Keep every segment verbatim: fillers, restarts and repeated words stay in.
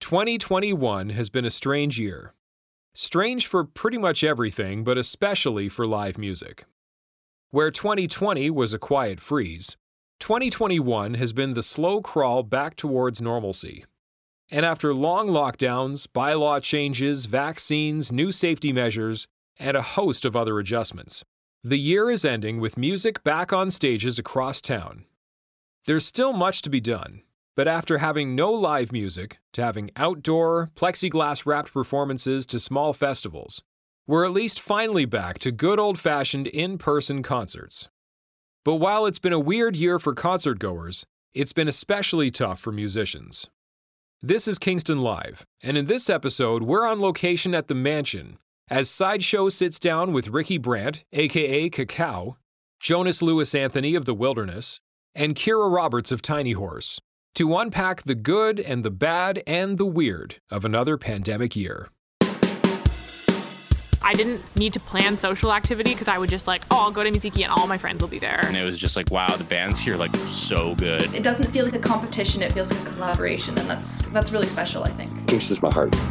twenty twenty-one has been a strange year. Strange for pretty much everything, but especially for live music. Where twenty twenty was a quiet freeze, twenty twenty-one has been the slow crawl back towards normalcy. And after long lockdowns, bylaw changes, vaccines, new safety measures, and a host of other adjustments, the year is ending with music back on stages across town. There's still much to be done, but after having no live music, to having outdoor, plexiglass-wrapped performances to small festivals, we're at least finally back to good old-fashioned in-person concerts. But while it's been a weird year for concert-goers, it's been especially tough for musicians. This is Kingston Live, and in this episode, we're on location at the Mansion as Sideshow sits down with Ricky Brandt, aka Cacao, Jonas Louis Anthony of The Wilderness, and Kira Roberts of Tiny Horse, to unpack the good and the bad and the weird of another pandemic year. I didn't need to plan social activity because I would just like, oh, I'll go to Miziki and all my friends will be there. And it was just like, wow, the band's here like so good. It doesn't feel like a competition, it feels like a collaboration, and that's that's really special, I think. Kingston's my heart.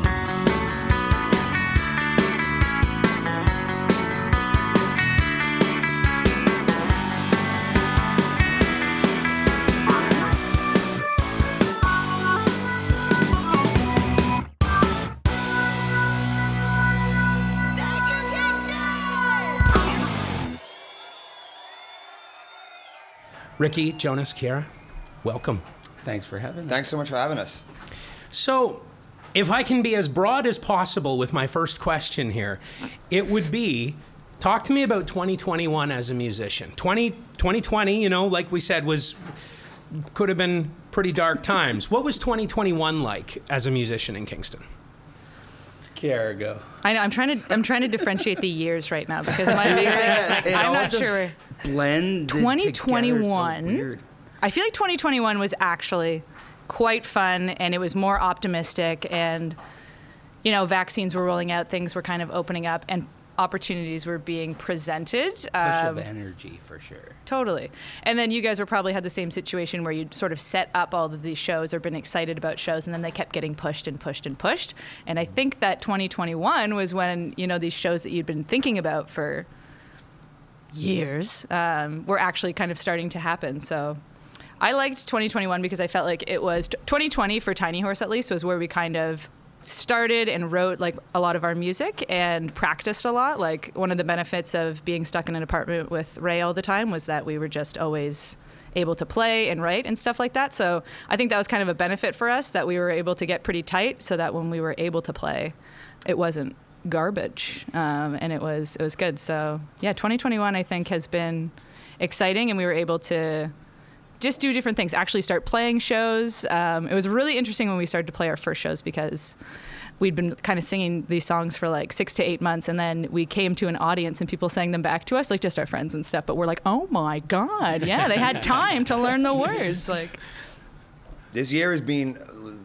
Ricky, Jonas, Kira, welcome. Thanks for having us. Thanks so much for having us. So, if I can be as broad as possible with my first question here, it would be, talk to me about twenty twenty-one as a musician. twenty, twenty twenty, you know, like we said, was could have been pretty dark times. What was twenty twenty-one like as a musician in Kingston? Kiara, go. I know. I'm trying to. I'm trying to differentiate the years right now because my big thing is like, I'm not sure. Blend. twenty twenty-one. So I feel like twenty twenty-one was actually quite fun, and it was more optimistic. And you know, vaccines were rolling out, things were kind of opening up, and opportunities were being presented. Push um, of energy for sure. Totally. And then you guys were probably had the same situation where you'd sort of set up all of these shows or been excited about shows, and then they kept getting pushed and pushed and pushed. And I think that twenty twenty-one was when, you know, these shows that you'd been thinking about for years um, were actually kind of starting to happen. So I liked twenty twenty-one because I felt like it was twenty twenty for Tiny Horse, at least, was where we kind of started and wrote like a lot of our music and practiced a lot. Like one of the benefits of being stuck in an apartment with Ray all the time was that we were just always able to play and write and stuff like that. So I think that was kind of a benefit for us that we were able to get pretty tight so that when we were able to play, it wasn't garbage um, and it was it was good. So yeah, twenty twenty-one I think has been exciting, and we were able to just do different things, actually start playing shows. Um, it was really interesting when we started to play our first shows because we'd been kind of singing these songs for like six to eight months, and then we came to an audience and people sang them back to us, like just our friends and stuff, but we're like, oh my God, yeah, they had time to learn the words. Like, this year has been...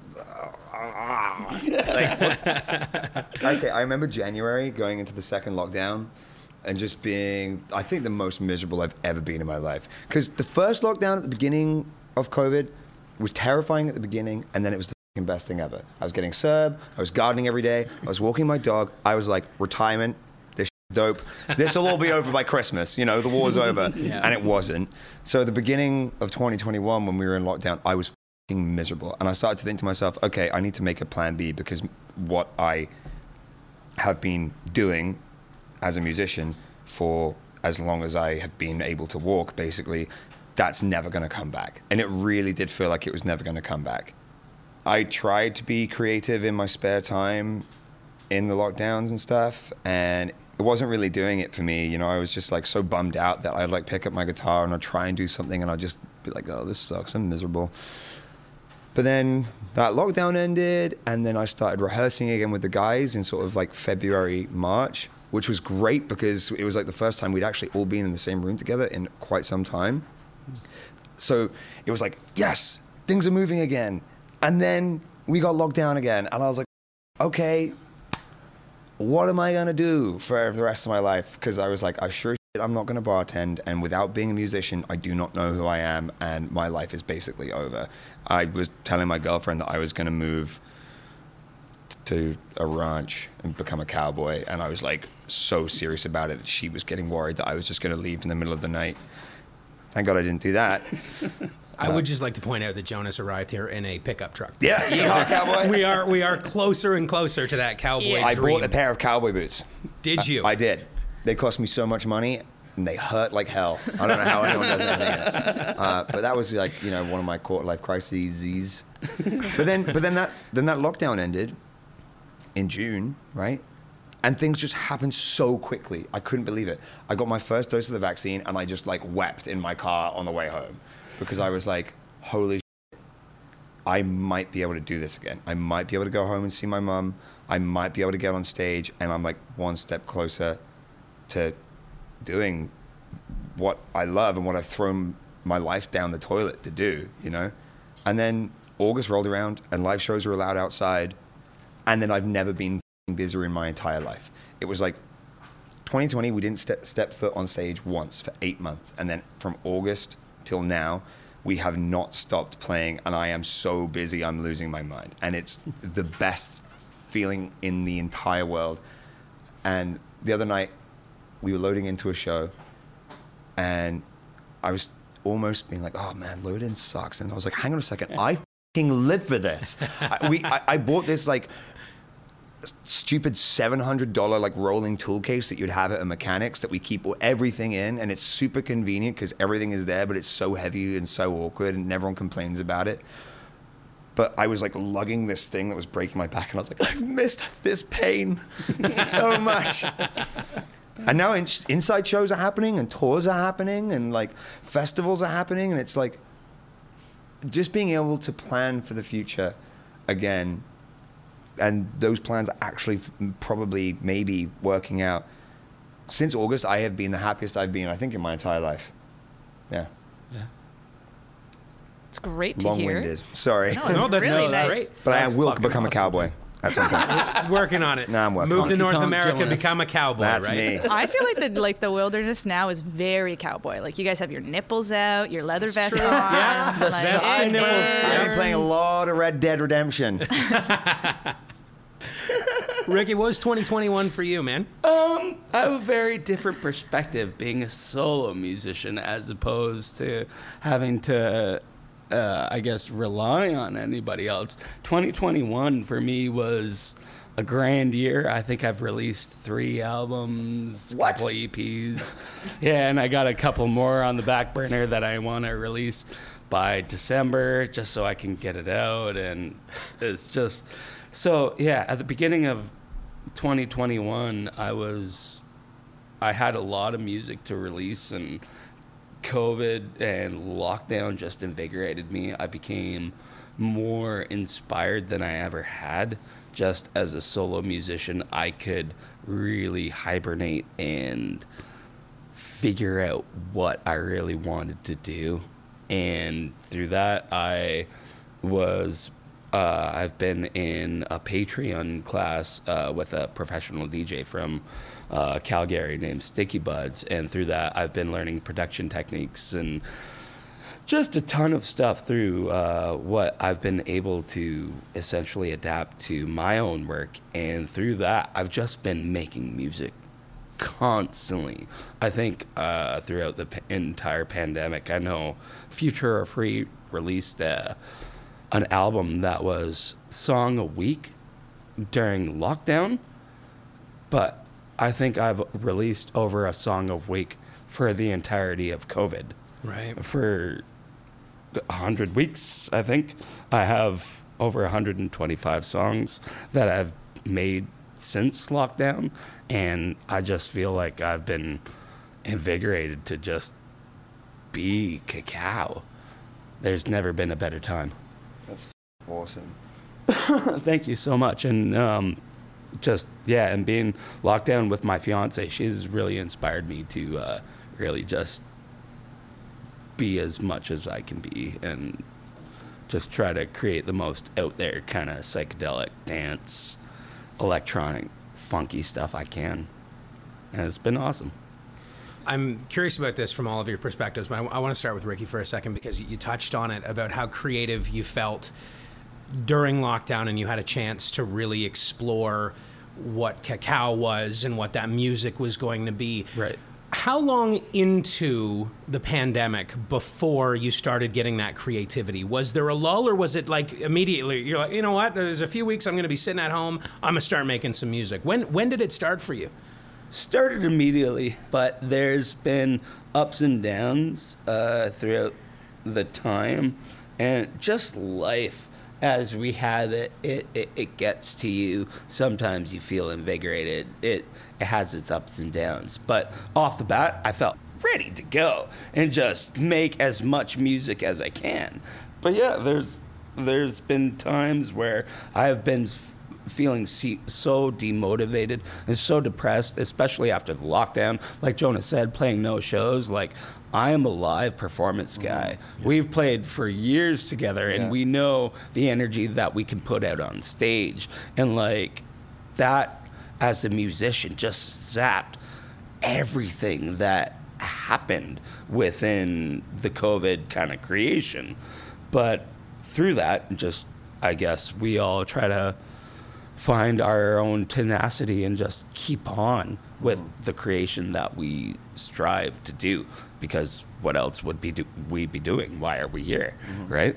like, okay, I remember January going into the second lockdown and just being, I think, the most miserable I've ever been in my life. Because the first lockdown at the beginning of COVID was terrifying at the beginning, and then it was the fucking best thing ever. I was getting C E R B, I was gardening every day, I was walking my dog, I was like, retirement, this shit's dope. This will all be over by Christmas, you know, the war's over. Yeah. And it wasn't. So at the beginning of twenty twenty-one, when we were in lockdown, I was fucking miserable. And I started to think to myself, okay, I need to make a plan B, because what I have been doing as a musician for as long as I have been able to walk, basically, that's never going to come back. And it really did feel like it was never going to come back. I tried to be creative in my spare time in the lockdowns and stuff, and it wasn't really doing it for me. You know, I was just like so bummed out that I'd like pick up my guitar and I'd try and do something and I'd just be like, oh, this sucks, I'm miserable. But then that lockdown ended, and then I started rehearsing again with the guys in sort of like February, March, which was great because it was like the first time we'd actually all been in the same room together in quite some time. So it was like, yes, things are moving again. And then we got locked down again. And I was like, okay, what am I gonna do for the rest of my life? Because I was like, I sure shit, I'm not gonna bartend. And without being a musician, I do not know who I am. And my life is basically over. I was telling my girlfriend that I was gonna move to a ranch and become a cowboy. And I was like so serious about it that she was getting worried that I was just going to leave in the middle of the night. Thank God I didn't do that. I would just like to point out that Jonas arrived here in a pickup truck. Yeah, Seahawks cowboy. We are we are closer and closer to that cowboy Yeah. I dream. bought a pair of cowboy boots. Did you? I, I did. They cost me so much money, and they hurt like hell. I don't know how anyone does anything else. Uh, but that was like, you know, one of my quarter life crises. But then, but then that then that lockdown ended in June, right? And things just happened so quickly. I couldn't believe it. I got my first dose of the vaccine, and I just like wept in my car on the way home because I was like, holy shit, I might be able to do this again. I might be able to go home and see my mom. I might be able to get on stage, and I'm like one step closer to doing what I love and what I've thrown my life down the toilet to do, you know? And then August rolled around, and live shows were allowed outside, and then I've never been busier in my entire life. It was like twenty twenty, we didn't step, step foot on stage once for eight months. And then from August till now, we have not stopped playing, and I am so busy, I'm losing my mind. And it's the best feeling in the entire world. And the other night, we were loading into a show, and I was almost being like, oh man, load-in sucks. And I was like, hang on a second, I f***ing live for this. I, we, I, I bought this like stupid seven hundred dollars like rolling tool case that you'd have at a mechanics that we keep everything in, and it's super convenient because everything is there, but it's so heavy and so awkward, and everyone complains about it. But I was like lugging this thing that was breaking my back, and I was like, I've missed this pain so much. And now in, inside shows are happening, and tours are happening, and like festivals are happening, and it's like just being able to plan for the future again. And those plans are actually probably maybe working out. Since August, I have been the happiest I've been, I think, in my entire life. Yeah. Yeah. It's great to hear. Long-winded. Sorry. No, No, it's that's really that's nice. great. But I That's will fucking become a awesome. cowboy at some point. Working on it. No, I'm working Move on to it. North Honky-tonk America, Jonas. become a cowboy, That's right? me. I feel like the like the wilderness now is very cowboy. Like you guys have your nipples out, your leather vests true. on. Yeah, like, vests it and nipples. burns. I've been playing a lot of Red Dead Redemption. Ricky, what was twenty twenty-one for you, man? Um, I have a very different perspective being a solo musician as opposed to having to, uh, I guess, rely on anybody else. twenty twenty-one for me was a grand year. I think I've released three albums, a What? couple of E Ps. Yeah, and I got a couple more on the back burner that I want to release by December just so I can get it out. And it's just... So, yeah, at the beginning of twenty twenty-one, I was, I had a lot of music to release, and COVID and lockdown just invigorated me. I became more inspired than I ever had. Just as a solo musician, I could really hibernate and figure out what I really wanted to do. And through that, I was Uh, I've been in a Patreon class uh, with a professional D J from uh, Calgary named Sticky Buds, and through that I've been learning production techniques and just a ton of stuff through uh, what I've been able to essentially adapt to my own work, and through that I've just been making music constantly. I think uh, throughout the p- entire pandemic, I know Future or Free released uh, an album that was song a week during lockdown, but I think I've released over a song a week for the entirety of COVID. Right. For one hundred weeks, I think. I have over one hundred twenty-five songs that I've made since lockdown, and I just feel like I've been invigorated to just be cacao. There's never been a better time. That's awesome. Thank you so much. And um, just, yeah, and being locked down with my fiance, she's really inspired me to uh, really just be as much as I can be and just try to create the most out there kind of psychedelic dance, electronic, funky stuff I can. And it's been awesome. I'm curious about this from all of your perspectives, but I, I want to start with Ricky for a second because you, you touched on it about how creative you felt during lockdown and you had a chance to really explore what Cacao was and what that music was going to be. Right. How long into the pandemic before you started getting that creativity? Was there a lull, or was it like immediately you're like, you know what, there's a few weeks I'm going to be sitting at home, I'm going to start making some music? When when did it start for you? Started immediately, but there's been ups and downs uh, throughout the time, and just life as we have it, it, it, it gets to you. Sometimes you feel invigorated. It, it has its ups and downs. But off the bat, I felt ready to go and just make as much music as I can. But yeah, there's there's been times where I've been f- feeling se- so demotivated and so depressed, especially after the lockdown. Like Jonas said, playing no shows, like, I am a live performance guy. Mm-hmm. Yeah. We've played for years together, and yeah. we know the energy that we can put out on stage. And, like, that, as a musician, just zapped everything that happened within the COVID kind of creation. But through that, just, I guess, we all try to find our own tenacity and just keep on with the creation that we strive to do, because what else would be do- we be doing? Why are we here, mm-hmm. right?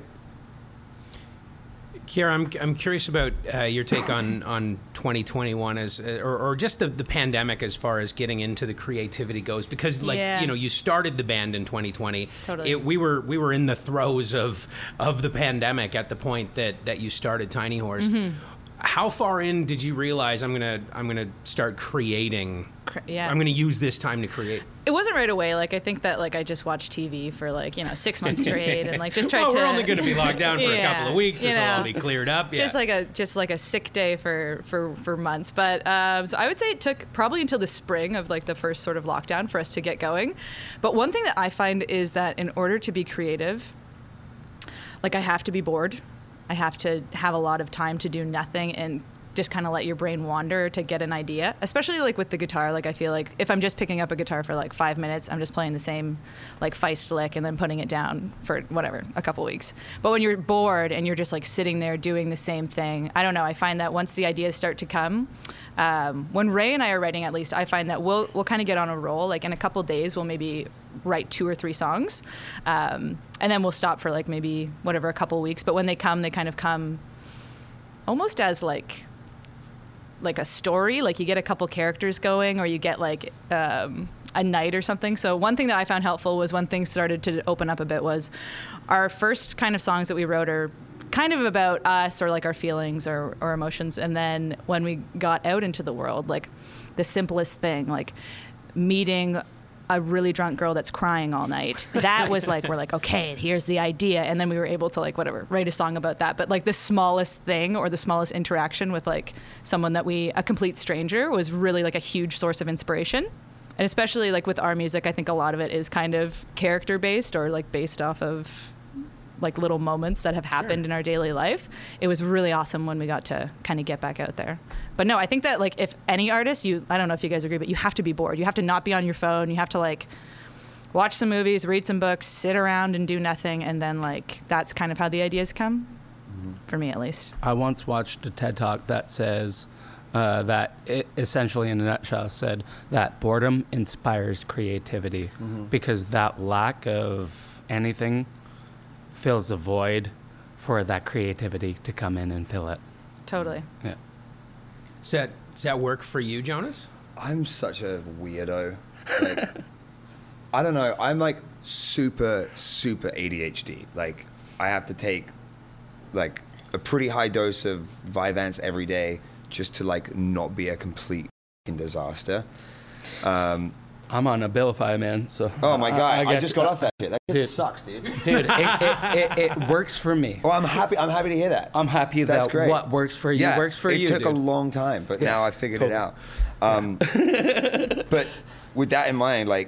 Kiera, I'm I'm curious about uh, your take on, on twenty twenty-one as, uh, or, or just the, the pandemic as far as getting into the creativity goes, because like yeah. you know you started the band in twenty twenty. Totally. It, we were we were in the throes of of the pandemic at the point that, that you started Tiny Horse. Mm-hmm. How far in did you realize I'm gonna I'm gonna start creating? Yeah. I'm gonna use this time to create. It wasn't right away. Like, I think that like I just watched T V for like, you know, six months straight and like just tried well, to. Well, we're only going to be locked down for yeah, a couple of weeks. This will know, all be cleared up. Yeah. Just like a just like a sick day for for for months. But um, so I would say it took probably until the spring of like the first sort of lockdown for us to get going. But one thing that I find is that in order to be creative, like I have to be bored. I have to have a lot of time to do nothing and just kind of let your brain wander to get an idea, especially like with the guitar. Like I feel like if I'm just picking up a guitar for like five minutes, I'm just playing the same like Feist lick and then putting it down for whatever, a couple weeks. But when you're bored and you're just like sitting there doing the same thing, I don't know, I find that once the ideas start to come, um, when Ray and I are writing, at least I find that we'll we'll kind of get on a roll. Like in a couple days, we'll maybe write two or three songs, um, and then we'll stop for like maybe whatever, a couple weeks. But when they come, they kind of come almost as like like a story, like you get a couple characters going, or you get like um, a night or something. So one thing that I found helpful was when things started to open up a bit was our first kind of songs that we wrote are kind of about us or like our feelings or, or emotions. And then when we got out into the world, like the simplest thing, like meeting a really drunk girl that's crying all night. That was like, we're like, okay, here's the idea. And then we were able to like, whatever, write a song about that. But like the smallest thing or the smallest interaction with like someone that we, a complete stranger, was really like a huge source of inspiration. And especially like with our music, I think a lot of it is kind of character based or like based off of like little moments that have happened sure. in our daily life. It was really awesome when we got to kind of get back out there. But no, I think that like if any artist, you, I don't know if you guys agree, but you have to be bored. You have to not be on your phone. You have to like watch some movies, read some books, sit around and do nothing. And then like, that's kind of how the ideas come, mm-hmm. for me at least. I once watched a TED Talk that says uh, that it essentially in a nutshell said that boredom inspires creativity, mm-hmm. because that lack of anything fills a void for that creativity to come in and fill it. Totally. Yeah. Does that, does that work for you, Jonas? I'm such a weirdo. Like, I don't know. I'm like super, super A D H D. Like, I have to take like a pretty high dose of Vyvanse every day just to like not be a complete f***ing disaster. Um, I'm on Abilify, man. So. Oh my god! I, I, I just got off that shit. That shit dude, sucks, dude. Dude, it, it, it, it works for me. Well, I'm happy. I'm happy to hear that. I'm happy That's that great. what works for you yeah, works for it you. It took dude. a long time, but yeah. now I figured totally. it out. Um, yeah. But with that in mind, like,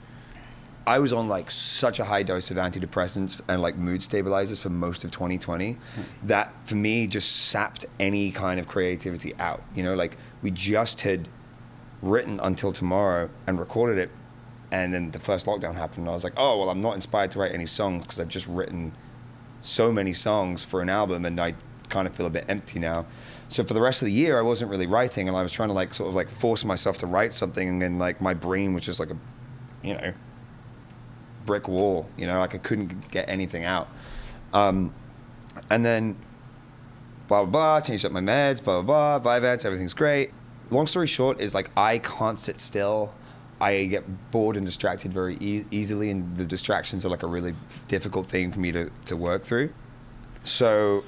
I was on like such a high dose of antidepressants and like mood stabilizers for most of twenty twenty that for me just sapped any kind of creativity out. You know, like we just had written Until Tomorrow and recorded it. And then the first lockdown happened, and I was like, oh, well, I'm not inspired to write any songs because I've just written so many songs for an album, and I kind of feel a bit empty now. So for the rest of the year, I wasn't really writing, and I was trying to like sort of like force myself to write something, and then like my brain was just like a, you know, brick wall. You know, like I couldn't get anything out. Um, and then blah blah blah, changed up my meds, blah blah blah, Vyvanse, everything's great. Long story short is like I can't sit still. I get bored and distracted very e- easily, and the distractions are like a really difficult thing for me to, to work through. So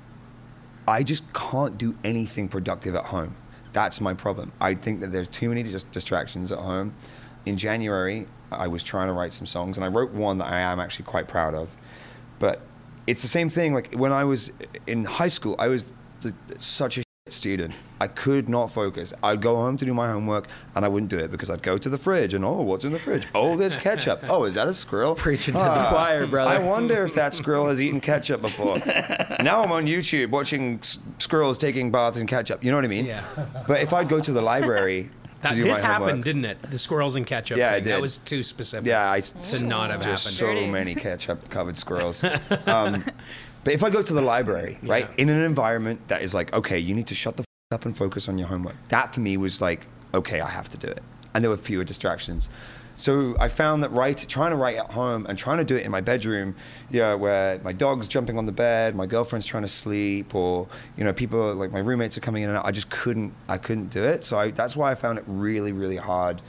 I just can't do anything productive at home. That's my problem. I think that there's too many just distractions at home. In January, I was trying to write some songs, and I wrote one that I am actually quite proud of. But it's the same thing. Like when I was in high school, I was the, such a student. I could not focus. I'd go home to do my homework and I wouldn't do it because I'd go to the fridge and, oh, what's in the fridge? Oh, there's ketchup. Oh, is that a squirrel? Preaching to Ah, the choir, brother. I wonder if that squirrel has eaten ketchup before. Now I'm on YouTube watching s- squirrels taking baths in ketchup. You know what I mean? Yeah. But if I'd go to the library That, to do this my happened, homework, didn't it? The squirrels and ketchup Yeah, thing. it did. That was too specific. yeah, I to not have just happened. so Dirty. many ketchup-covered squirrels. Um, but if I go to the library, right, Yeah. in an environment that is like, okay, you need to shut the f- up and focus on your homework. That for me was like, okay, I have to do it. And there were fewer distractions. So I found that write, trying to write at home and trying to do it in my bedroom, yeah, where my dog's jumping on the bed, my girlfriend's trying to sleep, or you know, people are, like my roommates are coming in and out. I just couldn't, I couldn't do it. So I, that's why I found it really, really hard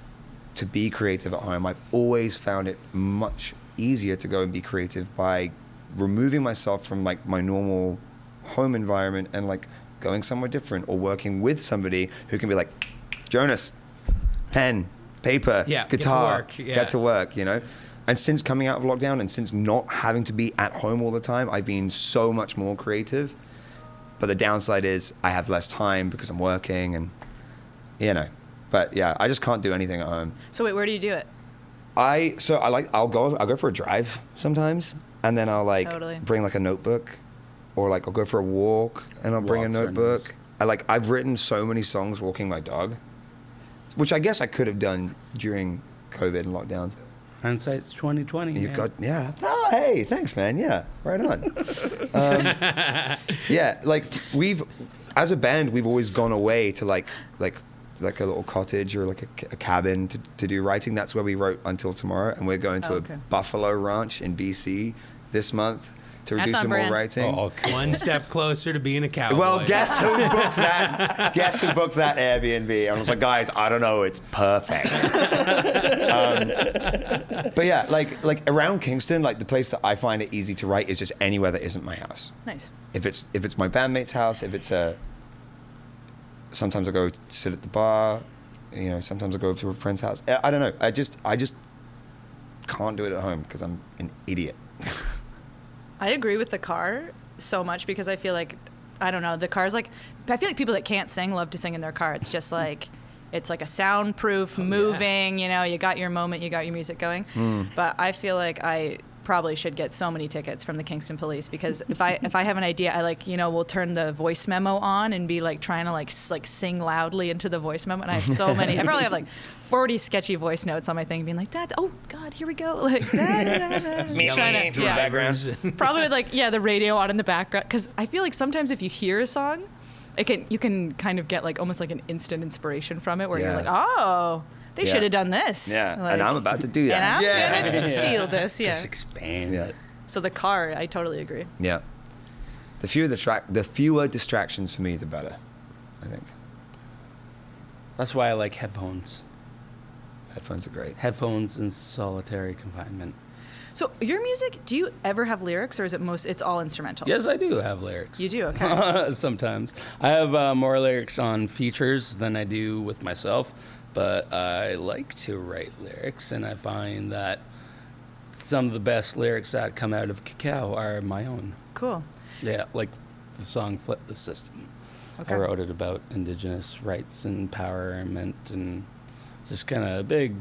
to be creative at home. I've always found it much easier to go and be creative by removing myself from like my normal home environment and like going somewhere different or working with somebody who can be like, Jonas, pen, paper, Yeah, get to guitar, work, yeah. get to work, you know? And since coming out of lockdown and since not having to be at home all the time, I've been so much more creative. But the downside is I have less time because I'm working and, you know. But yeah, I just can't do anything at home. So wait, where do you do it? I, so I like, I'll go, I'll go for a drive sometimes, and then I'll like Totally. bring like a notebook, or like I'll go for a walk and I'll bring a Walks are notebook. nice. I like, I've written so many songs walking my dog, which I guess I could have done during COVID and lockdowns. Hindsight's twenty twenty. You've man. got, yeah. Oh, hey, thanks, man. Yeah, right on. um, yeah, like we've, as a band, we've always gone away to like, like, like a little cottage or like a, ca- a cabin to, to do writing. That's where we wrote Until Tomorrow, and we're going to Oh, okay. a buffalo ranch in B C this month to That's do on some brand. more writing. Oh, okay. One step closer to being a cowboy. Well, guess who booked that? Guess who booked that Airbnb? I was like, guys, I don't know, it's perfect. um, but yeah, like like around Kingston, like the place that I find it easy to write is just anywhere that isn't my house. Nice. If it's if it's my bandmate's house, if it's a, sometimes I go sit at the bar, you know, sometimes I go to a friend's house. I, I don't know. I just I just can't do it at home because I'm an idiot. I agree with the car so much because I feel like, I don't know, the car's like, I feel like people that can't sing love to sing in their car. It's just like, it's like a soundproof, moving, you know, you got your moment, you got your music going. But I feel like I probably should get so many tickets from the Kingston Police because if I if I have an idea, I like, you know, will turn the voice memo on and be like trying to like s- like sing loudly into the voice memo. And I have so many, I probably have like forty sketchy voice notes on my thing being like, Dad, oh God, here we go. Like, da, da, da, da. Me, Trying me, to- to the yeah. background. Probably with like, yeah, the radio on in the background. Because I feel like sometimes if you hear a song, it can you can kind of get like almost like an instant inspiration from it where Yeah. you're like, oh, they Yeah. should have done this. Yeah, Like, and I'm about to do that. And I'm yeah. gonna steal this. Yeah. Just expand Yeah. it. So the car, I totally agree. Yeah. The fewer the track, the fewer distractions for me, the better. I think That's why I like headphones. headphones are great. Headphones in solitary confinement. So your music, do you ever have lyrics, or is it most? It's all instrumental. Yes, I do have lyrics. You do. Okay. Sometimes. I have uh, more lyrics on features than I do with myself, but I like to write lyrics, and I find that some of the best lyrics that come out of Cacao are my own. Cool. Yeah, like the song Flip the System. Okay. I wrote it about Indigenous rights and empowerment, and just kind of a big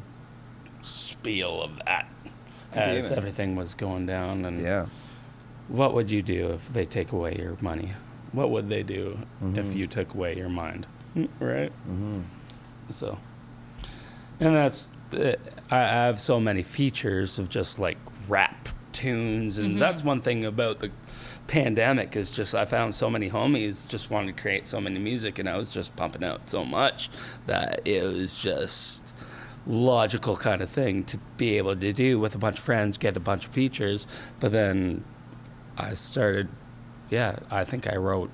spiel of that as man. everything was going down. And Yeah. what would you do if they take away your money? What would they do if you took away your mind? Right? Mm-hmm. So, and that's, the, I I have so many features of just like rap tunes, and that's one thing about the pandemic is just, I found so many homies just wanted to create so many music, and I was just pumping out so much that it was just logical kind of thing to be able to do with a bunch of friends, get a bunch of features. But then I started, yeah, I think I wrote,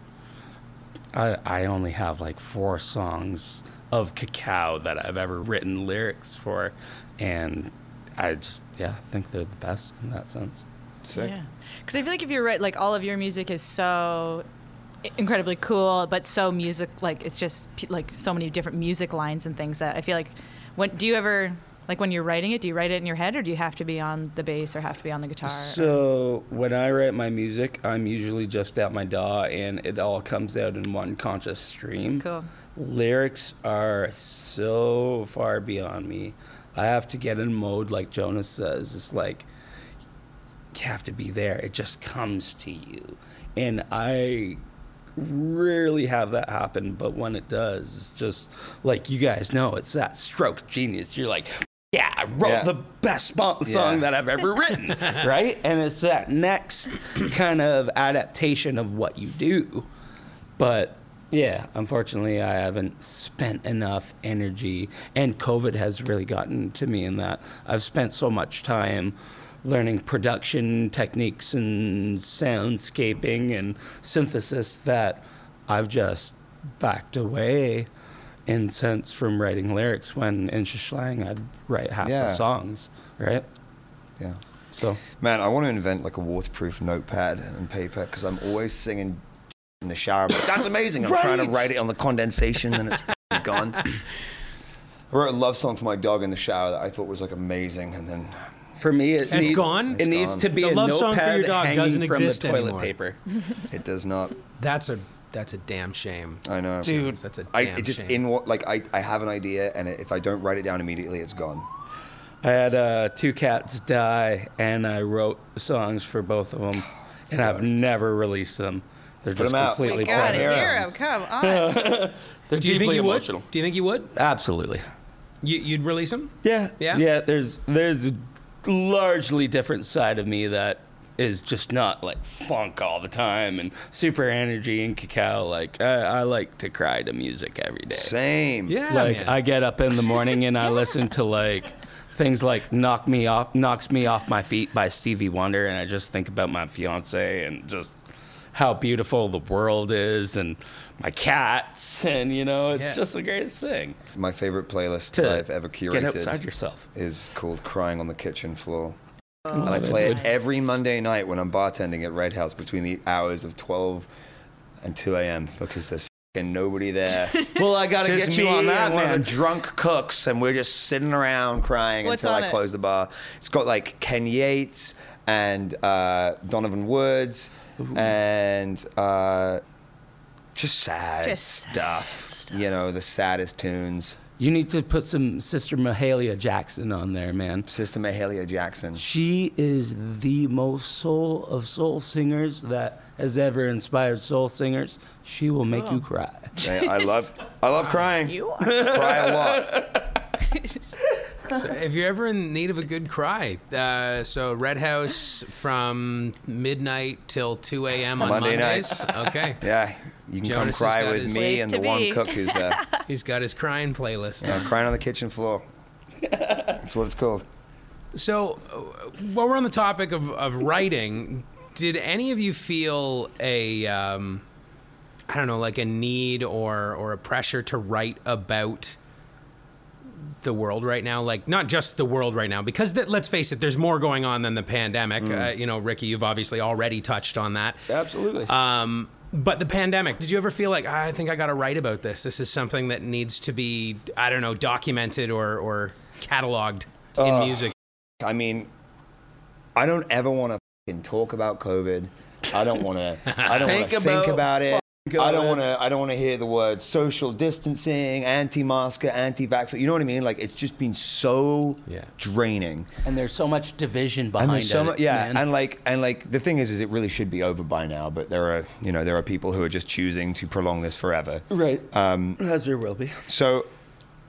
I, I only have like four songs of Cacao that I've ever written lyrics for, and I just, yeah, think they're the best in that sense. Sick. Yeah, because I feel like if you're right, like all of your music is so incredibly cool, but so music, like it's just p- like so many different music lines and things that I feel like. When do you ever, like when you're writing it, do you write it in your head, or do you have to be on the bass or have to be on the guitar? So when I write my music, I'm usually just at my D A W, and it all comes out in one conscious stream. Cool. Lyrics are so far beyond me. I have to get in mode, like Jonas says. It's like you have to be there. It just comes to you, and I rarely have that happen. But when it does, it's just like you guys know, it's that stroke of genius. You're like, yeah, I wrote Yeah. the best song Yeah. that I've ever written, right? And it's that next kind of adaptation of what you do. But yeah, unfortunately, I haven't spent enough energy, and COVID has really gotten to me in that I've spent so much time learning production techniques and soundscaping and synthesis that I've just backed away in sense from writing lyrics, when in Shishlang I'd write half Yeah. the songs, right? Yeah. So Man, I want to invent like a waterproof notepad and paper, because I'm always singing in the shower. But that's amazing. I'm trying to Right. write it on the condensation, and it's gone. I wrote a love song for my dog in the shower that I thought was like amazing, and then for me, it It's need- gone? It It's needs gone. to be The a love song for notepad your dog hanging doesn't from exist the toilet anymore. paper. it does not. That's a that's a damn shame. I know. Dude, That's a I damn it just shame. in what like I, I have an idea, and if I don't write it down immediately, it's gone. I had uh, two cats die, and I wrote songs for both of them, and I've best. never released them. They're Put just 'em out. completely My God, Hear 'em. private. Zero, come on. They're Do you think deeply you emotional. would? Do you think you would? Absolutely. You, you'd release them? Yeah. Yeah? Yeah. There's there's a largely different side of me that is just not like funk all the time and super energy and Cacao. Like I, I like to cry to music every day. Same. Yeah, Like man. I get up in the morning and I listen to like things like "Knock Me Off," "Knocks Me Off My Feet" by Stevie Wonder, and I just think about my fiance and just how beautiful the world is and my cats, and you know, it's Yeah. just the greatest thing My favorite playlist to that I've ever curated get outside yourself. is called "Crying on the Kitchen Floor." Oh, And I play nice. it every Monday night when I'm bartending at Red House between the hours of twelve and two a.m. because there's f***ing nobody there. Well, I gotta Just get you me on that, and one of man. the drunk cooks, and we're just sitting around crying What's until on I it? close the bar. It's got like Ken Yates and uh, Donovan Woods and uh, just sad Just sad stuff. stuff. You know, the saddest tunes. You need to put some Sister Mahalia Jackson on there, man. Sister Mahalia Jackson. She is the most soul of soul singers that has ever inspired soul singers. She will make you cry. Hey, I love, I love crying. You are. Cry a lot. So if you're ever in need of a good cry, uh, so Red House from midnight till two a.m. on Monday Mondays. nights. Okay. Yeah, you can Jonas has come cry got with his- me Place and to the one be. cook who's there. He's got his crying playlist. Yeah, crying on the kitchen floor. That's what it's called. So, uh, while we're on the topic of, of writing, did any of you feel a, um, I don't know, like a need or or a pressure to write about the world right now? Like, not just the world right now, because th- let's face it, there's more going on than the pandemic. Uh, you know, Ricky, you've obviously already touched on that. Absolutely. Um, but the pandemic, did you ever feel like, I think I got to write about this? This is something that needs to be, I don't know, documented or, or cataloged in Uh, music. I mean, I don't ever want to f***ing talk about COVID. I don't want to. I don't want Think to think about about it. f***ing I don't COVID. want to. I don't want to hear the words social distancing, anti-masker, anti-vaxxer. You know what I mean? Like it's just been so Yeah. draining. and there's so much division behind And there's so it, much, yeah, man. and like, and like, the thing is, is it really should be over by now. But there are, you know, there are people who are just choosing to prolong this forever. right. Um, As there will be. So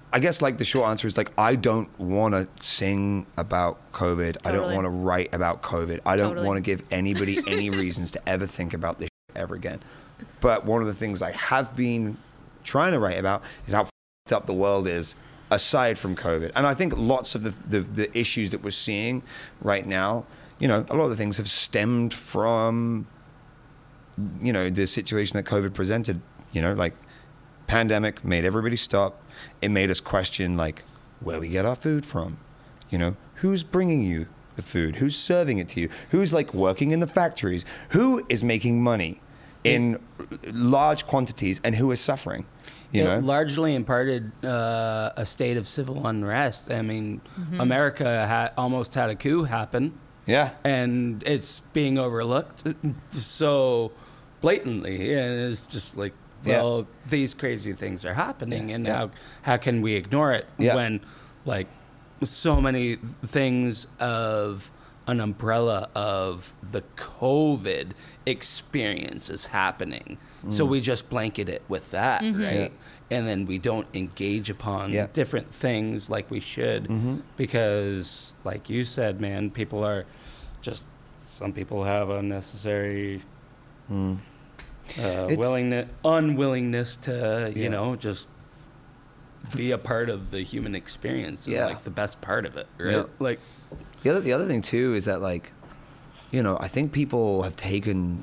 I guess like the short answer is like I don't want to sing about COVID. I don't Totally. want to write about COVID. I don't Totally. want to give anybody any reasons to ever think about this ever again. But one of the things I have been trying to write about is how f***ed up the world is aside from COVID. And I think lots of the, the, the issues that we're seeing right now, you know, a lot of the things have stemmed from, you know, the situation that COVID presented, you know, like pandemic made everybody stop. It made us question, like, where we get our food from. You know, who's bringing you the food? Who's serving it to you? Who's, like, working in the factories? Who is making money in large quantities and who is suffering? You it know? largely imparted uh, a state of civil unrest. I mean, America ha- almost had a coup happen. Yeah. And it's being overlooked so blatantly. And it's just like, well, yeah. these crazy things are happening, yeah. and yeah. how how can we ignore it yeah. when, like, so many things of an umbrella of the COVID experience is happening. Mm. So we just blanket it with that, mm-hmm. right? Yeah. And then we don't engage upon yeah. different things like we should, mm-hmm. because, like you said, man, people are just, some people have unnecessary... Mm. Uh, willingness, unwillingness to, you yeah. know, just be a part of the human experience, and, yeah. like, the best part of it, right? Yeah. Like, the other the other thing too is that, like, you know, I think people have taken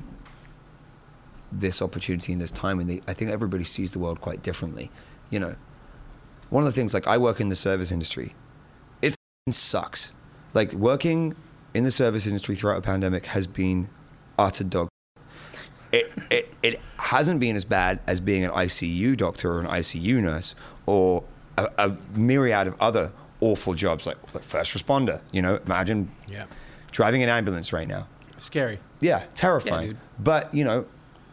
this opportunity and this time, and they, I think everybody sees the world quite differently. You know, one of the things, like, I work in the service industry. It f***ing sucks. Like, working in the service industry throughout a pandemic has been utter dog. It, it it hasn't been as bad as being an I C U doctor or an I C U nurse or a, a myriad of other awful jobs like, like first responder. You know, imagine yeah. driving an ambulance right now. Scary. Yeah, terrifying. Yeah, but, you know,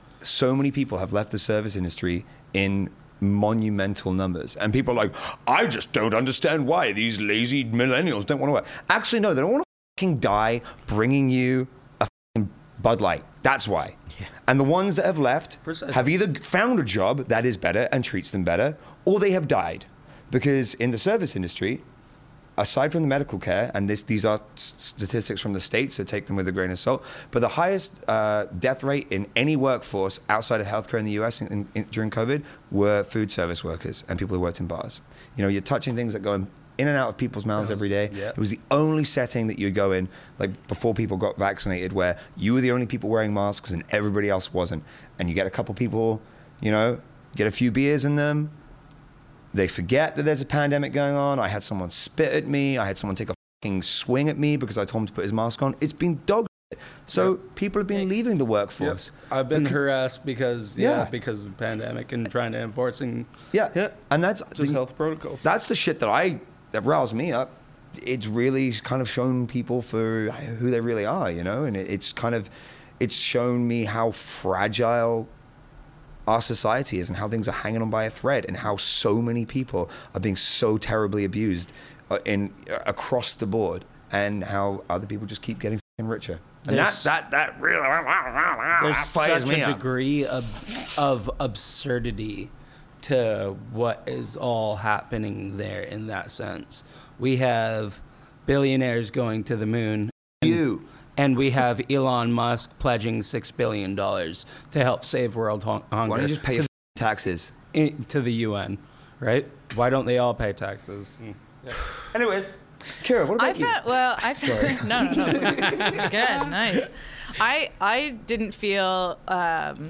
so many people have left the service industry in monumental numbers. And people are like, I just don't understand why these lazy millennials don't want to work. Actually, no, they don't want to fucking die bringing you a fucking Bud Light. That's why. Yeah. And the ones that have left Precisely. have either found a job that is better and treats them better, or they have died. Because in the service industry, aside from the medical care, and this, these are statistics from the States, so take them with a grain of salt, but the highest uh, death rate in any workforce outside of healthcare in the U S in, in, in, during COVID were food service workers and people who worked in bars. You know, you're touching things that go in, in and out of people's mouths every day. Yep. It was the only setting that you would go in, like before people got vaccinated, where you were the only people wearing masks and everybody else wasn't. And you get a couple people, you know, get a few beers in them. They forget that there's a pandemic going on. I had someone spit at me. I had someone take a fucking swing at me because I told him to put his mask on. It's been dog shit. So yep. people have been Thanks. leaving the workforce. Yep. I've been because, harassed because, yeah, yeah, because of the pandemic and trying to enforcing yeah. yeah. And that's just the, health protocols. That's the shit that I that riles me up. It's really kind of shown people for who they really are, you know, and it, it's kind of it's shown me how fragile our society is and how things are hanging on by a thread and how so many people are being so terribly abused uh, in uh, across the board, and how other people just keep getting f***ing richer. And there's, that that that really there's plays such me a up. degree of of absurdity to what is all happening there in that sense. We have billionaires going to the moon. And, you. And we have Elon Musk pledging six billion dollars to help save world hung- hunger. Why don't you just pay your taxes? In, to the U N, right? Why don't they all pay taxes? Yeah. Anyways. Kira, what about I you? Found, well, I found, no, no, no. It's good, nice. I I didn't feel um,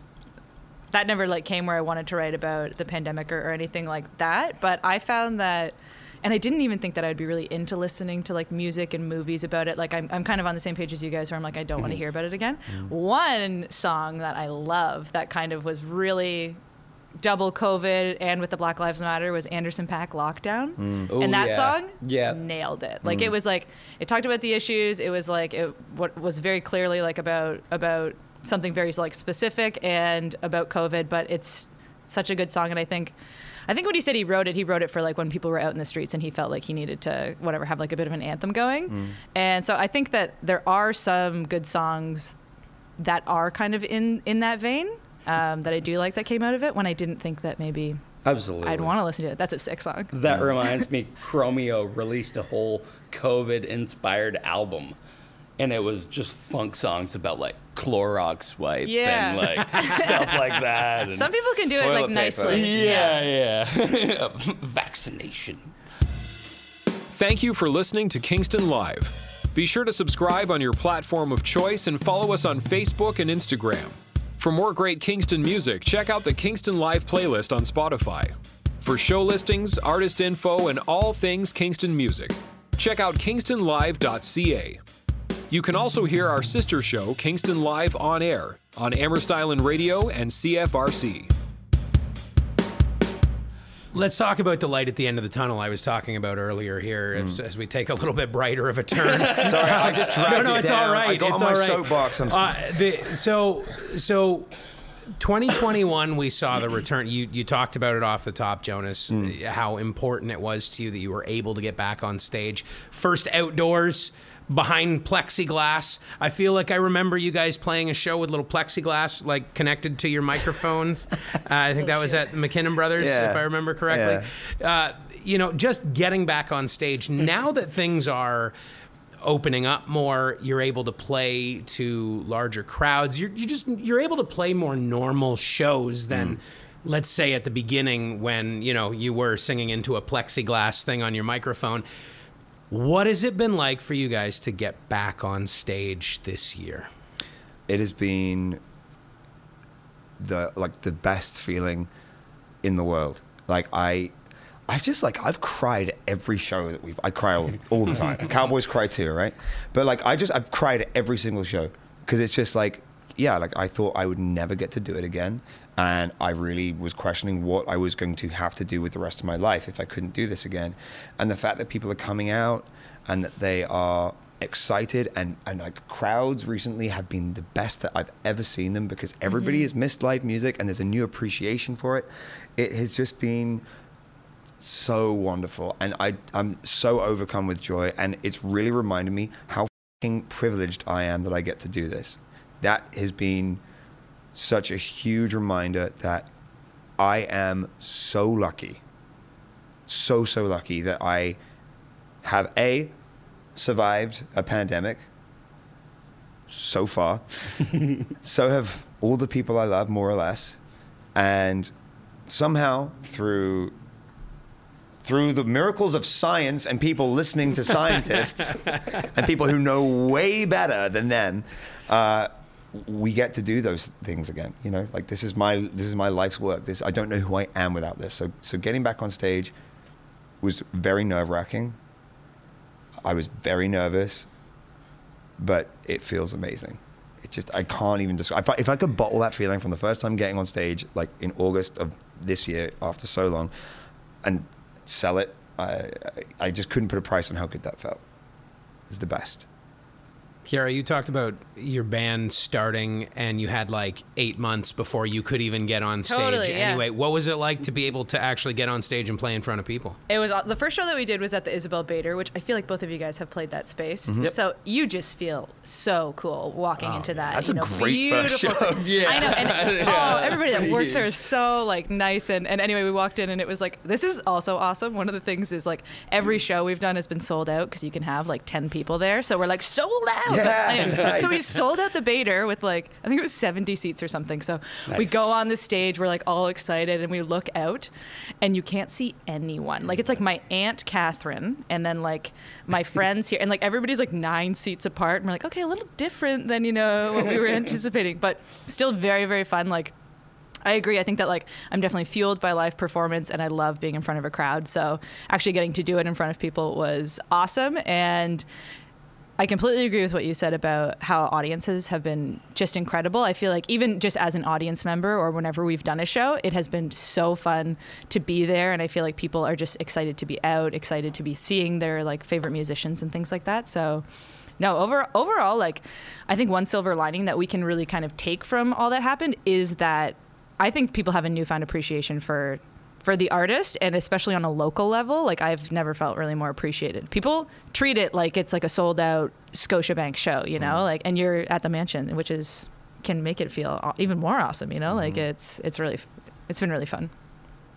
that never like came where I wanted to write about the pandemic or, or anything like that. But I found that, and I didn't even think that I'd be really into listening to like music and movies about it. Like I'm I'm kind of on the same page as you guys, where I'm like I don't mm-hmm. want to hear about it again. Mm-hmm. One song that I love that kind of was really double COVID and with the Black Lives Matter was Anderson .Paak Lockdown. Mm. Ooh, and that yeah. song yeah. nailed it. Like mm. it was like, it talked about the issues. It was like, it what was very clearly like about, about something very like specific and about COVID, but it's such a good song. And I think, I think when he said he wrote it, he wrote it for like when people were out in the streets and he felt like he needed to, whatever, have like a bit of an anthem going. Mm. And so I think that there are some good songs that are kind of in, in that vein. Um, that I do like that came out of it when I didn't think that maybe Absolutely. I'd want to listen to it. That's a sick song. That reminds me, Chromeo released a whole COVID-inspired album, and it was just funk songs about like Clorox wipe Yeah. and like stuff like that. And Some people can do it Toilet like paper. nicely. yeah, yeah. Vaccination. Thank you for listening to Kingston Live. Be sure to subscribe on your platform of choice and follow us on Facebook and Instagram. For more great Kingston music, check out the Kingston Live playlist on Spotify. For show listings, artist info, and all things Kingston music, check out kingston live dot c a. You can also hear our sister show, Kingston Live On Air, on Amherst Island Radio and C F R C. Let's talk about the light at the end of the tunnel I was talking about earlier here as, as we take a little bit brighter of a turn. Sorry, I just dragged no, no, it it's down. all right. I got it's on all my right. soapbox. I'm Uh, the, so, so twenty twenty-one, we saw the return. You you talked about it off the top, Jonas, how important it was to you that you were able to get back on stage. First outdoors, behind plexiglass. I feel like I remember you guys playing a show with little plexiglass like connected to your microphones. uh, I think that was at McKinnon Brothers, Yeah. if I remember correctly. Uh, you know, just getting back on stage. Now that things are opening up more, you're able to play to larger crowds. You're you just you're able to play more normal shows than let's say at the beginning when, you know, you were singing into a plexiglass thing on your microphone. What has it been like for you guys to get back on stage this year? It has been the like the best feeling in the world. Like I, I've just like I've cried at every show that we've. I cry all, all the time. Cowboys cry too, right? But like I just I've cried at every single show because it's just like yeah, like I thought I would never get to do it again, and I really was questioning what I was going to have to do with the rest of my life if I couldn't do this again. And the fact that people are coming out and that they are excited and, and like crowds recently have been the best that I've ever seen them because everybody mm-hmm. has missed live music and there's a new appreciation for it. It has just been so wonderful, and I, I'm so overcome with joy, and it's really reminded me how fucking privileged I am that I get to do this. That has been such a huge reminder that I am so lucky, so, so lucky that I have A, survived a pandemic so far, so have all the people I love more or less, and somehow through through the miracles of science and people listening to scientists and people who know way better than them, uh, we get to do those things again. You know, like this is my this is my life's work. This I don't know who I am without this. So so getting back on stage was very nerve-wracking. I was very nervous, but it feels amazing. It just I can't even describe. If I, if I could bottle that feeling from the first time getting on stage, like in August of this year, after so long, and sell it, I, I, I just couldn't put a price on how good that felt. It's the best. Kiara, you talked about your band starting and you had like eight months before you could even get on stage. Totally, yeah. Anyway, what was it like to be able to actually get on stage and play in front of people? It was the first show that we did was at the Isabel Bader, which I feel like both of you guys have played that space. Mm-hmm. Yep. So you just feel so cool walking Oh, into that. that's you a know, great first beautiful show. space. Yeah. I know, and Yeah. oh, everybody that works there Huge. is so like nice. And, and anyway, we walked in and it was like, this is also awesome. One of the things is like every show we've done has been sold out because you can have like ten people there. So we're like sold out. Yeah, Anyway, nice. So we sold out the Bader with like I think it was seventy seats or something. So we Nice. go on the stage, we're like all excited, and we look out, and you can't see anyone. Like it's like my aunt Catherine, and then like my friends here, and like everybody's like nine seats apart, and we're like, okay, a little different than you know what we were anticipating, but still very very fun. Like I agree. I think that like I'm definitely fueled by live performance, and I love being in front of a crowd. So actually getting to do it in front of people was awesome, and I completely agree with what you said about how audiences have been just incredible. I feel like even just as an audience member or whenever we've done a show, it has been so fun to be there. And I feel like people are just excited to be out, excited to be seeing their like favorite musicians and things like that. So no, over, overall, like I think one silver lining that we can really kind of take from all that happened is that I think people have a newfound appreciation for for the artist, and especially on a local level, like I've never felt really more appreciated. People treat it like it's like a sold out Scotiabank show, you know, mm. like, and you're at the Mansion, which is, can make it feel even more awesome, you know, mm. like it's, it's really, it's been really fun.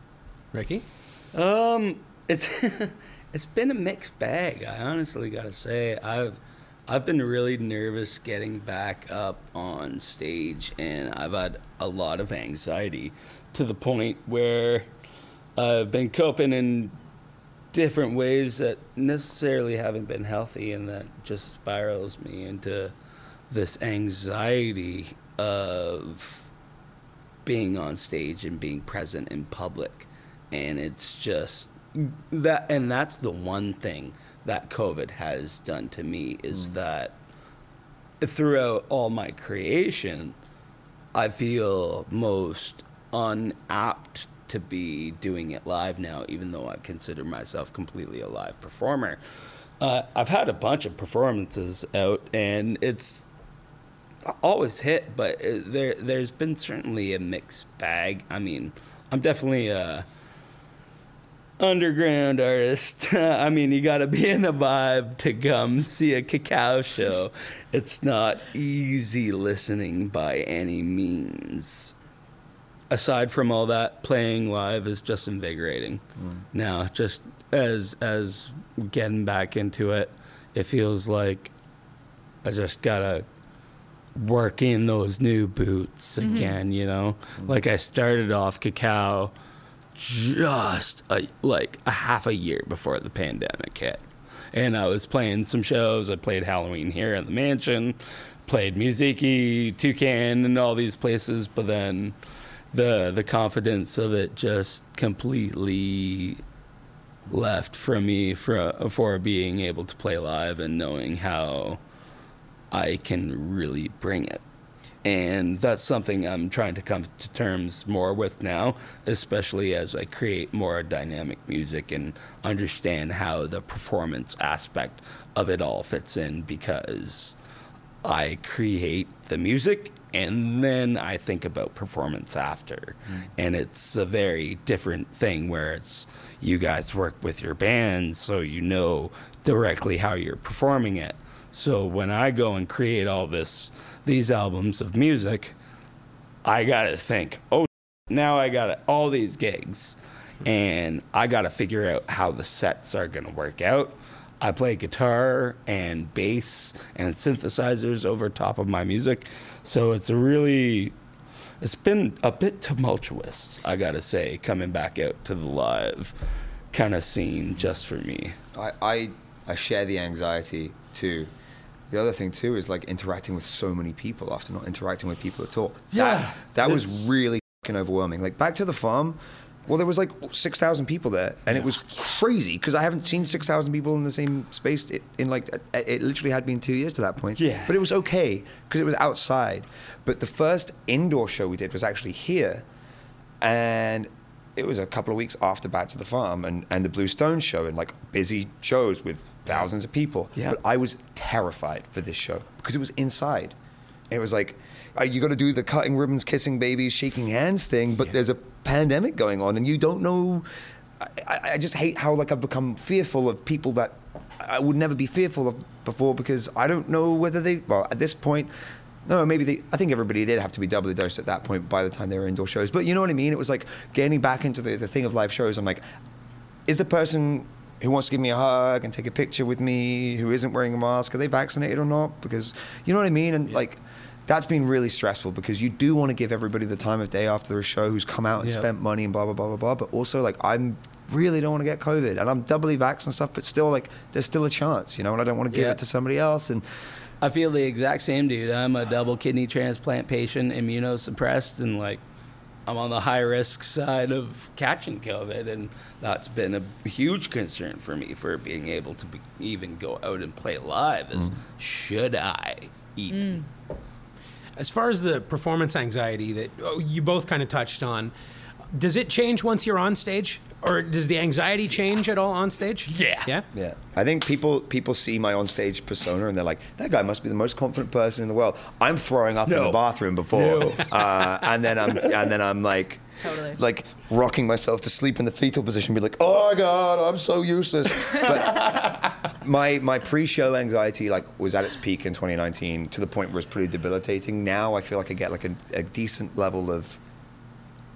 Ricky? Um, it's it's been a mixed bag. I honestly gotta say, I've I've been really nervous getting back up on stage, and I've had a lot of anxiety to the point where I've been coping in different ways that necessarily haven't been healthy, and that just spirals me into this anxiety of being on stage and being present in public. And it's just that, and that's the one thing that COVID has done to me is mm. that throughout all my creation, I feel most unapt to be doing it live now, even though I consider myself completely a live performer. Uh, I've had a bunch of performances out, and it's always hit, but it, there there's been certainly a mixed bag. I mean, I'm definitely a underground artist. I mean, you gotta be in a vibe to come see a Cacao show. It's not easy listening by any means. Aside from all that, playing live is just invigorating. Mm. Now, just as as getting back into it, it feels like I just gotta work in those new boots mm-hmm. again, you know? Mm-hmm. Like I started off Cacao just a, like a half a year before the pandemic hit. And I was playing some shows. I played Halloween here at the Mansion, played Musiki, Toucan, and all these places, but then the the confidence of it just completely left from me for for being able to play live and knowing how I can really bring it. And that's something I'm trying to come to terms more with now, especially as I create more dynamic music and understand how the performance aspect of it all fits in, because I create the music and then I think about performance after. Mm. And it's a very different thing where it's you guys work with your band, so you know directly how you're performing it. So when I go and create all this, these albums of music, I gotta think, oh, now I got all these gigs, and I gotta figure out how the sets are gonna work out. I play guitar and bass and synthesizers over top of my music, so it's a really, it's been a bit tumultuous, I gotta say, coming back out to the live kind of scene just for me. I, I, I share the anxiety too. The other thing too is like interacting with so many people after not interacting with people at all. Yeah, that, that was really fucking overwhelming. Like back to the farm, well, there was like six thousand people there, and it was crazy because I haven't seen six thousand people in the same space in, in like it, it literally had been two years to that point. Yeah, but it was okay because it was outside. But the first indoor show we did was actually here, and it was a couple of weeks after Back to the Farm and, and the Blue Stone show, and like busy shows with thousands of people. Yeah. But I was terrified for this show because it was inside. And it was like, uh, you got to do the cutting ribbons, kissing babies, shaking hands thing, but yeah. there's a pandemic going on and you don't know. I, I just hate how like I've become fearful of people that I would never be fearful of before, because I don't know whether they, well, at this point, no, maybe they, I think everybody did have to be doubly dosed at that point by the time they were indoor shows. But you know what I mean? It was like getting back into the, the thing of live shows. I'm like, is the person who wants to give me a hug and take a picture with me who isn't wearing a mask, are they vaccinated or not? Because, you know what I mean? And yeah. like, that's been really stressful because you do want to give everybody the time of day after a show who's come out and yep. spent money and blah, blah, blah, blah, blah. But also, like, I'm really don't want to get COVID. And I'm doubly vaxxed and stuff, but still, like, there's still a chance, you know? And I don't want to give yeah. it to somebody else. And I feel the exact same, dude. I'm a double kidney transplant patient, immunosuppressed, and, like, I'm on the high risk side of catching COVID, and that's been a huge concern for me for being able to be, even go out and play live. Is mm. should I even? Mm. As far as the performance anxiety that oh, you both kind of touched on, does it change once you're on stage, or does the anxiety change at all on stage? Yeah, yeah, yeah. I think people people see my on-stage persona and they're like, "That guy must be the most confident person in the world." I'm throwing up no. in the bathroom before, no. uh, and then I'm and then I'm like, totally. like rocking myself to sleep in the fetal position, be like, "Oh my God, I'm so useless." But my my pre-show anxiety like was at its peak in twenty nineteen to the point where it's pretty debilitating. Now I feel like I get like a, a decent level of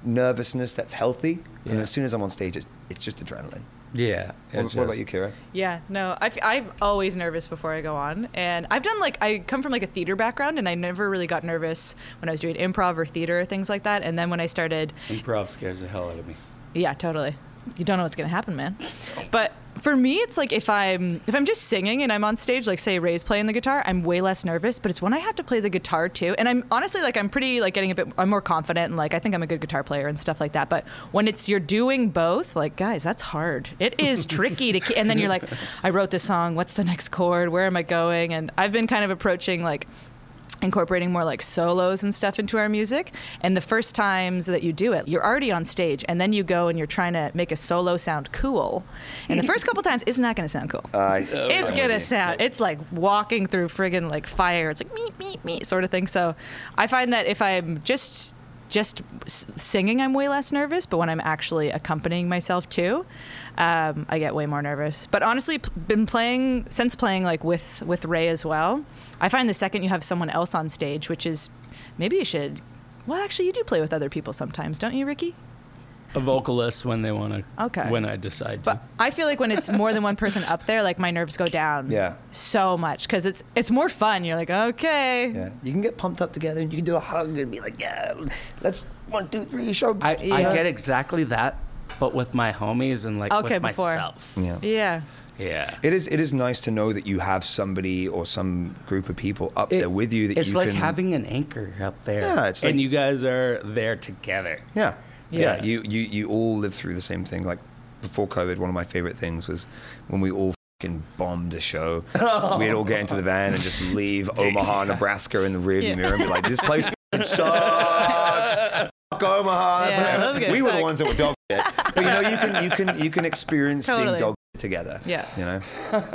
nervousness that's healthy. And Yeah. as soon as I'm on stage, it's, it's just adrenaline. Yeah. What, it's what about just- you, Kira? Yeah, no, I f- I'm always nervous before I go on. And I've done like, I come from like a theater background and I never really got nervous when I was doing improv or theater or things like that. And then when I started, Improv scares the hell out of me. yeah, totally. You don't know what's going to happen, man. But for me, it's like if I'm if I'm just singing and I'm on stage, like say Ray's playing the guitar, I'm way less nervous. But it's when I have to play the guitar too, and I'm honestly like I'm pretty like getting a bit. I'm more confident and like I think I'm a good guitar player and stuff like that. But when it's you're doing both, like guys, that's hard. It is tricky to. ke- And then you're like, I wrote this song. What's the next chord? Where am I going? And I've been kind of approaching like. Incorporating more like solos and stuff into our music. And the first times that you do it, you're already on stage and then you go and you're trying to make a solo sound cool. And the first couple times, it's not going to sound cool. Uh, It's going to sound, it's like walking through friggin' like fire. It's like meep, meep, meep sort of thing. So I find that if I'm just just s- singing, I'm way less nervous. But when I'm actually accompanying myself too, um, I get way more nervous. But honestly, p- been playing since playing like with with Ray as well. I find the second you have someone else on stage, which is maybe you should. Well, actually, you do play with other people sometimes, don't you, Ricky? A vocalist when they want to. Okay. When I decide to. But I feel like when it's more than one person up there, like my nerves go down. Yeah. So much because it's it's more fun. You're like, okay. Yeah, you can get pumped up together and you can do a hug and be like, yeah, let's one, two, three, show. I, Yeah. I get exactly that, but with my homies and like Okay, with before. myself. Yeah. Yeah. Yeah. It is. It is nice to know that you have somebody or some group of people up It- there with you. That it's you like can, having an anchor up there. Yeah, it's like- and you guys are there together. Yeah. yeah, Yeah. You, you, you all live through the same thing. Like before COVID, one of my favorite things was when we all fucking bombed a show. We'd all get into the van and just leave Omaha, Nebraska in the rearview Yeah. mirror and be like, "This place fucking sucks." Fuck Omaha. Yeah, those guys we were the suck. ones that were dog shit. But you know, you can you can you can experience Totally. being dog shit together. Yeah. You know.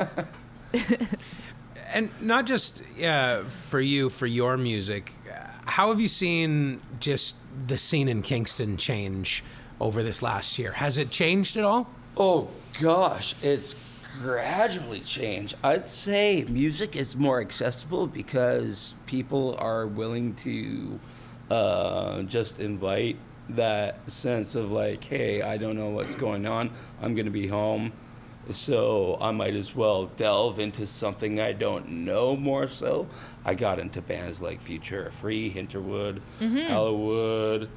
And not just uh, for you, for your music, how have you seen just the scene in Kingston change over this last year? Has it changed at all? Oh gosh, it's gradually changed. I'd say music is more accessible because people are willing to uh, just invite that sense of like, hey, I don't know what's going on. I'm gonna be home, so I might as well delve into something I don't know more so. I got into bands like Future Free, Hinterwood, Hollywood,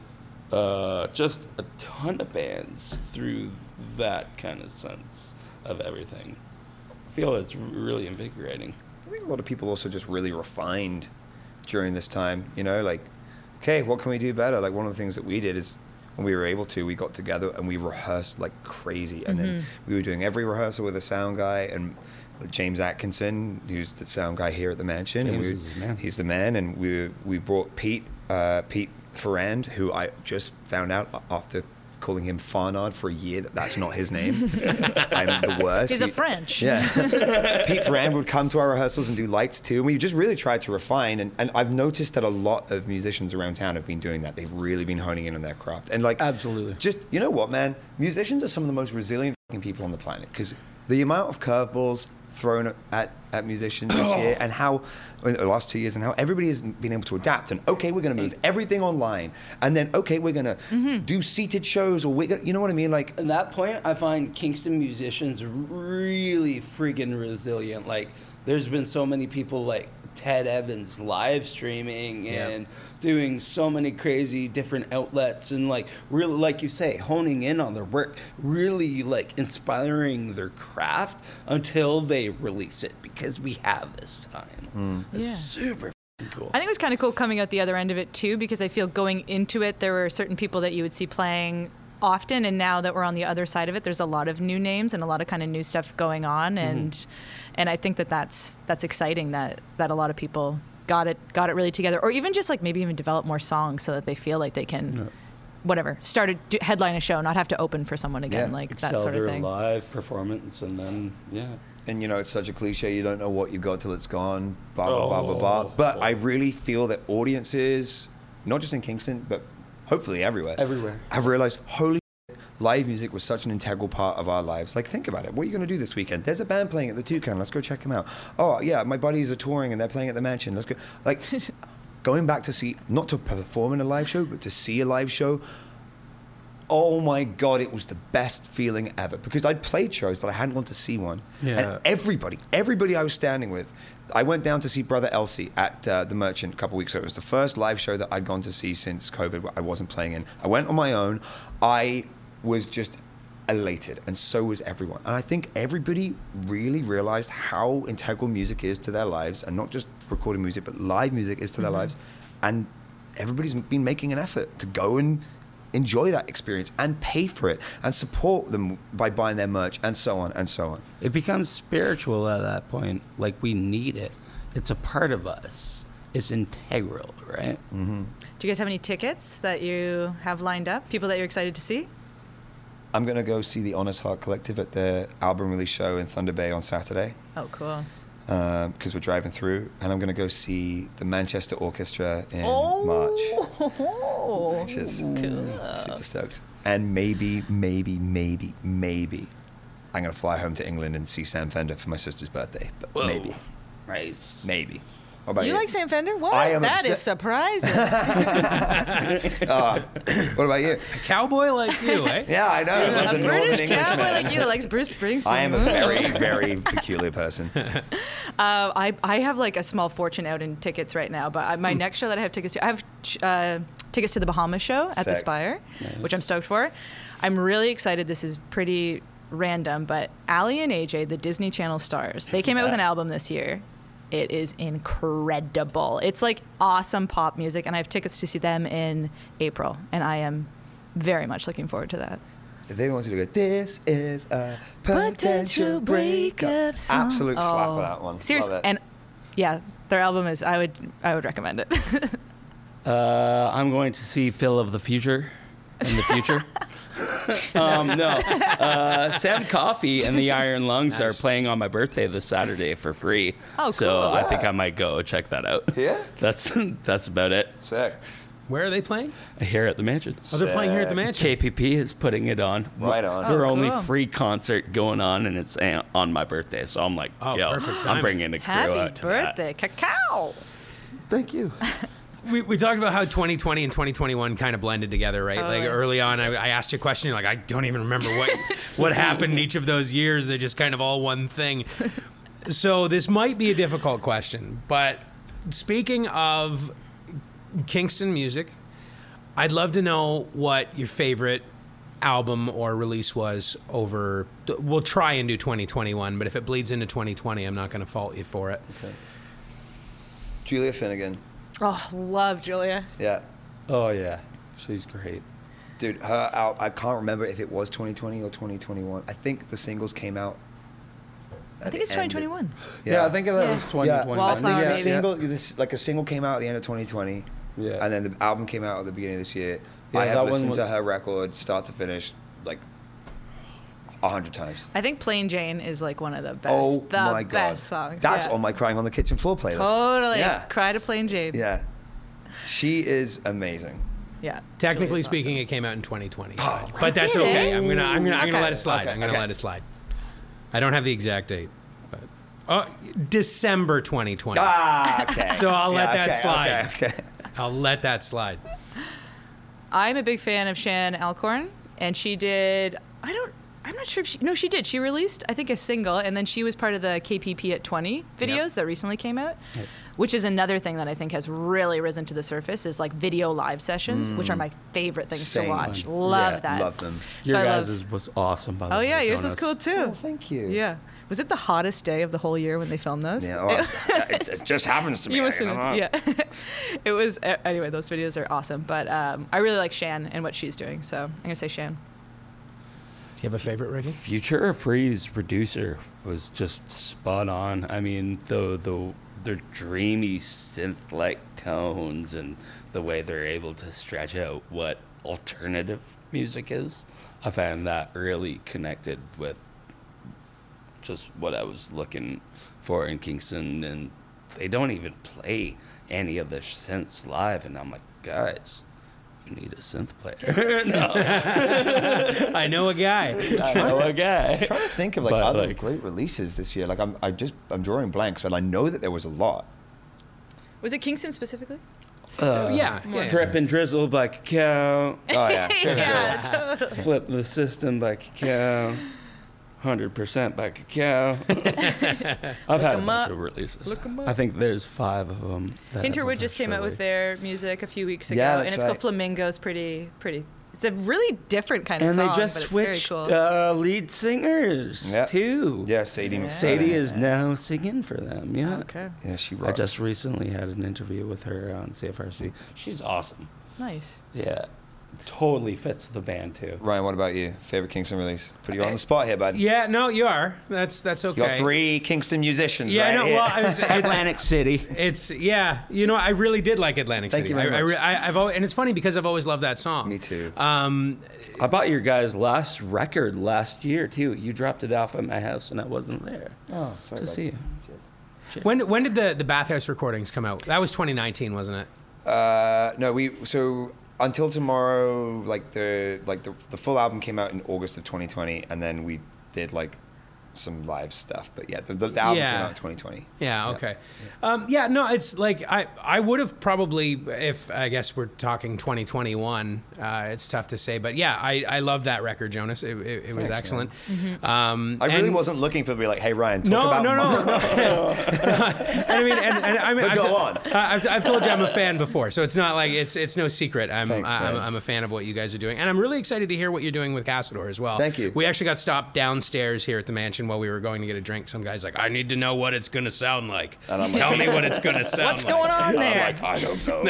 uh, just a ton of bands through that kind of sense of everything. I feel it's really invigorating. I think a lot of people also just really refined during this time, you know, like, okay, what can we do better? Like one of the things that we did is when we were able to, we got together and we rehearsed like crazy. And then we were doing every rehearsal with a sound guy and James Atkinson, who's the sound guy here at the mansion. James and we, is the man. He's the man. And we we brought Pete, uh, Pete Ferrand, who I just found out after calling him Farnard for a year that that's not his name. I'm the worst. He's a He- French. Yeah. Pete Ferrand would come to our rehearsals and do lights too. And we just really tried to refine. And, and I've noticed that a lot of musicians around town have been doing that. They've really been honing in on their craft. And like, Absolutely. just, you know what, man? Musicians are some of the most resilient fucking people on the planet because the amount of curveballs thrown at, at, at musicians this year and how, in the last two years, and how everybody has been able to adapt. And okay, we're going to move everything online. And then, okay, we're going to do seated shows or we're gonna, you know what I mean? Like, At that point, I find Kingston musicians really freaking resilient. Like, there's been so many people like Ted Evans live streaming and doing so many crazy different outlets and like really, like you say, honing in on their work, really like inspiring their craft until they release it because we have this time. It's Yeah. super cool. I think it was kind of cool coming out the other end of it too, because I feel going into it, there were certain people that you would see playing often, and now that we're on the other side of it, there's a lot of new names and a lot of kind of new stuff going on, and mm-hmm. and I think that that's that's exciting that that a lot of people got it got it really together, or even just like maybe even develop more songs so that they feel like they can. Yeah. Whatever, start a do, headline a show, not have to open for someone again, Yeah. like Excel that sort of their thing. live performance, and then yeah. and you know, it's such a cliche, you don't know what you got till it's gone, blah, blah, blah, blah, blah. Oh. But I really feel that audiences, not just in Kingston, but hopefully everywhere, Everywhere. have realized, holy shit, live music was such an integral part of our lives. Like, think about it. What are you going to do this weekend? There's a band playing at the Toucan. Let's go check them out. Oh, yeah, my buddies are touring and they're playing at the Mansion. Let's go. Like, going back to see, not to perform in a live show, but to see a live show, oh my God, it was the best feeling ever. Because I'd played shows, but I hadn't gone to see one. Yeah. And everybody, everybody I was standing with, I went down to see Brother Elsie at uh, the Merchant a couple weeks ago. It was the first live show that I'd gone to see since COVID. I wasn't playing in. I went on my own. I was just elated, and so was everyone. And I think everybody really realized how integral music is to their lives, and not just recording music, but live music is to their Mm-hmm. lives. And everybody's been making an effort to go and enjoy that experience and pay for it and support them by buying their merch and so on and so on. It becomes spiritual at that point. Like, we need it. It's a part of us. It's integral, right? Mm-hmm. Do you guys have any tickets that you have lined up? People that you're excited to see? I'm going to go see the Honest Heart Collective at their album release show in Thunder Bay on Saturday. Oh, cool. Because we're driving through, and I'm going to go see the Manchester Orchestra in Oh, March, which is cool. super stoked. And maybe, maybe, maybe, maybe I'm going to fly home to England and see Sam Fender for my sister's birthday. But Whoa. maybe, Nice. maybe. What about You you? like Sam Fender? What? I am That is obsessed- surprising. Uh, what about you? A cowboy like you, eh? Yeah, I know. That's A a Northern British Englishman. cowboy like you that likes Bruce Springsteen. I am a very, very peculiar person. Uh, I, I have like a small fortune out in tickets right now, but I, my next show that I have tickets to, I have uh, tickets to the Bahamas show at the Sick. Spire, which I'm stoked for. I'm really excited. This is pretty random, but Ali and A J, the Disney Channel stars, they came out with an album this year. It is incredible. It's like awesome pop music, and I have tickets to see them in April, and I am very much looking forward to that. If they want you to go, this is a Potential potential breakup. breakup song. Absolute slap Oh. with that one. Seriously, Love it. and yeah, their album is. I would. I would recommend it. Uh, I'm going to see Phil of the Future in the future. um, no. Uh, Sam Coffee and the Iron Lungs Nice. are playing on my birthday this Saturday for free. Oh, So cool. I think I might go check that out. Yeah? That's that's about it. Sick. Where are they playing? Here at the Mansion. Oh, they're playing here at the mansion. K P P is putting it on. Right on. Their Oh, only cool. free concert going on, and it's a- on my birthday. So I'm like, Oh, yo, perfect I'm timing. bringing a crew Happy out to that. birthday, cacao! Thank you. We, we talked about how twenty twenty and twenty twenty-one kind of blended together, right? Totally. Like early on, I, I asked you a question. You're like, I don't even remember what what happened in each of those years. They're just kind of all one thing. So this might be a difficult question, but speaking of Kingston music, I'd love to know what your favorite album or release was over. We'll try and do twenty twenty-one, but if it bleeds into twenty twenty, I'm not going to fault you for it. Okay. Julia Finnegan. Oh, love Julia. Yeah. Oh, yeah. She's great. Dude, her out. I can't remember if it was twenty twenty or twenty twenty-one. I think the singles came out. I think it's twenty twenty-one. Yeah, I think that Yeah. was twenty twenty. Yeah, Wallflower I think Baby. a single, this, like a single came out at the end of twenty twenty, Yeah. and then the album came out at the beginning of this year. Yeah, I that have one listened was- to her record start to finish like a hundred times. I think Plain Jane is like one of the best, Oh the my god, best songs. that's yeah. on my Crying on the Kitchen Floor playlist. Totally. Yeah, Cry to Plain Jane. yeah. She is amazing. Yeah. Technically Julia's speaking, awesome. it came out in twenty twenty, Oh, but, but that's did it? okay. I'm gonna, I'm gonna, I'm gonna Okay. let it slide. Okay, I'm gonna okay. let it slide. I don't have the exact date, but oh, December twenty twenty. Ah, okay. So I'll let Yeah, that okay, slide. Okay, okay. I'll let that slide. I'm a big fan of Shan Alcorn, and she did. I don't. I'm not sure if she. No, she did. She released, I think, a single, and then she was part of the K P P at twenty videos Yep. that recently came out, which is another thing that I think has really risen to the surface is like video live sessions, which are my favorite things Same. to watch. Love Yeah, that. Love them. Your So I guys' love- was awesome, by the Oh way. yeah, yours Jonas. was cool too. Oh, thank you. Yeah. Was it the hottest day of the whole year when they filmed those? Yeah, well, it, it just happens to me. You I must don't have, know. yeah. It was uh, anyway. Those videos are awesome, but um, I really like Shan and what she's doing, so I'm gonna say Shan. Do you have a favorite, Ricky? Future Freeze producer was just spot on. I mean, the the their dreamy synth-like tones and the way they're able to stretch out what alternative music is, I found that really connected with just what I was looking for in Kingston. And they don't even play any of their synths live, and I'm like, guys, you need a synth player. No, I know a guy. I know a guy. I'm trying to think of like But, other like- great releases this year. Like I'm, I just, I'm drawing blanks, but I know that there was a lot. Was it Kingston specifically? yeah, yeah, yeah. Drip and Drizzle by Cacao. Oh yeah. yeah, totally. Flip the System by Cacao. one hundred percent by Cacao. I've had a 'em bunch up. of releases. Look 'em up. I think there's five of them. Hinterwood just came out with their music a few weeks ago, Yeah, and that's it's right. called Flamingo's. Pretty, pretty. It's a really different kind of And song, they just but it's very switched cool. uh, lead singers Yeah. too. Yeah, Sadie. Yeah. Sadie is now singing for them. Yeah. Okay, Yeah, she I rocks. just recently had an interview with her on C F R C. She's awesome. nice. Yeah. Totally fits the band too. Ryan, what about you? Favorite Kingston release? Put you on the spot here, bud. Yeah, no, you are. That's that's okay. You got three Kingston musicians. Yeah, right no, here. well, I was, it's, Atlantic City. it's yeah. You know, I really did like Atlantic Thank City. you very I, I, much. re- I, I've always, and it's funny because I've always loved that song. Me too. Um, I bought your guys' last record last year too. You dropped it off at my house and I wasn't there Oh, sorry. to bud. see you. when when did the the Bathhouse recordings come out? That was twenty nineteen, wasn't it? Uh, no, we so Until Tomorrow, like the like the the full album came out in August of twenty twenty, and then we did like some live stuff. But yeah, the, the album Yeah. came out in twenty twenty. Yeah. Okay. Yeah. Um, yeah. No, it's like I I would have probably, if I guess we're talking twenty twenty-one. Uh, it's tough to say, but yeah, I I love that record, Jonas. It, it, it was Thanks, excellent. Mm-hmm. Um, I really and- wasn't looking for to be like, hey Ryan, talk No, about no, no, Mon- no. And I mean, and, and I mean, But I've, go on. I've, I've told you I'm a fan before, so it's not like it's it's no secret. I'm Thanks, I'm, man. I'm a fan of what you guys are doing, and I'm really excited to hear what you're doing with Casador as well. Thank you. We actually got stopped downstairs here at the mansion while we were going to get a drink. Some guy's like, "I need to know what it's gonna sound like. And I'm Tell me what it's gonna sound What's like." going on And I'm there? like, I don't know.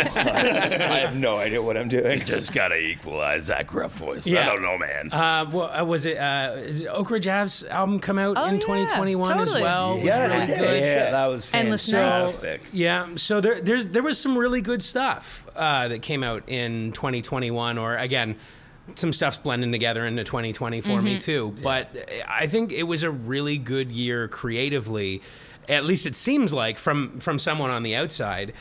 I have no idea what I'm doing. Just gotta equalize that gruff voice. Yeah. I don't know, man. Uh, well, uh, was it uh, did Oak Ridge Ave's album come out Oh, in yeah, twenty twenty-one as totally. well? It was Yeah, really it did. good. yeah, that was Endless fantastic. Yeah, so there, there's there was some really good stuff uh, that came out in twenty twenty-one, or again, some stuff's blending together into twenty twenty for me too. But I think it was a really good year creatively. At least it seems like from from someone on the outside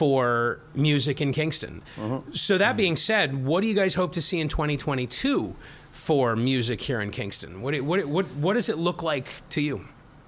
for music in Kingston. So that being said, what do you guys hope to see in twenty twenty-two for music here in Kingston? What do- what what what does it look like to you?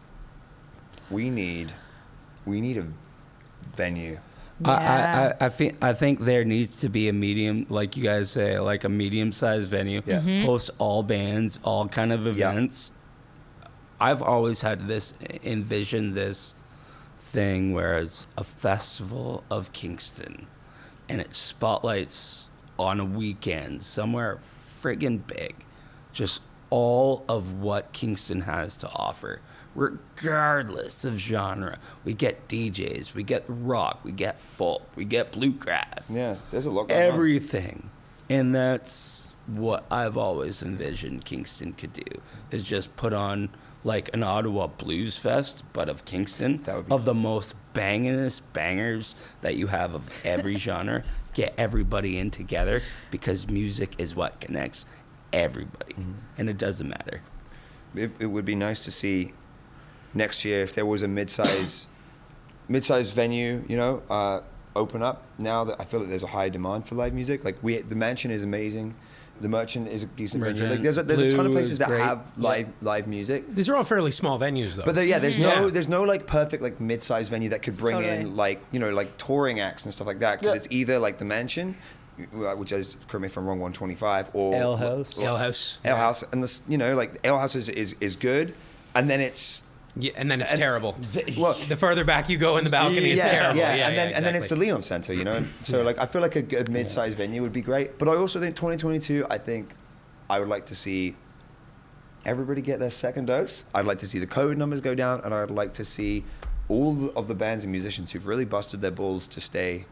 We need, we need a venue. I, Yeah. I, I, I, think, I think there needs to be a medium, like you guys say, like a medium-sized venue. Yeah. Mhm. Host all bands, all kind of events. I've always had this, envisioned this thing where it's a festival of Kingston, and it spotlights on a weekend somewhere friggin' big, just all of what Kingston has to offer, regardless of genre. We get D Js, we get rock, we get folk, we get bluegrass. Yeah, there's a lot going on. Everything. And that's what I've always envisioned Kingston could do, is just put on like an Ottawa Blues Fest, but of Kingston, That would be of the most bangingest bangers that you have of every genre. Get everybody in together, because music is what connects everybody, Mm-hmm. and it doesn't matter. It, it would be nice to see next year if there was a mid-size, mid-size venue, you know, uh, open up. Now that I feel that there's a high demand for live music, like we, the Mansion is amazing. The Merchant is a decent venue. Merchant. Like there's a, there's a ton of Blue places is that great. have live live music. These are all fairly small venues, though. But there, yeah, there's Yeah. no there's no like perfect like mid-sized venue that could bring Totally. in like you know like touring acts and stuff like that. Because it's either like the Mansion, uh, which is, correct me if I'm wrong, one twenty-five, or Ale House. or- Ale House. Ale House, and this you know like Ale House is, is is good, and then it's Yeah, and then it's And- terrible. well, The further back you go in the balcony, it's yeah, terrible. Yeah, Yeah, and then yeah, and then it's the exactly. Leon Center, you know. So like I feel like a good mid-sized venue would be great. But I also think twenty twenty-two, I think I would like to see everybody get their second dose. I'd like to see the COVID numbers go down, and I'd like to see all of the bands and musicians who've really busted their balls to stay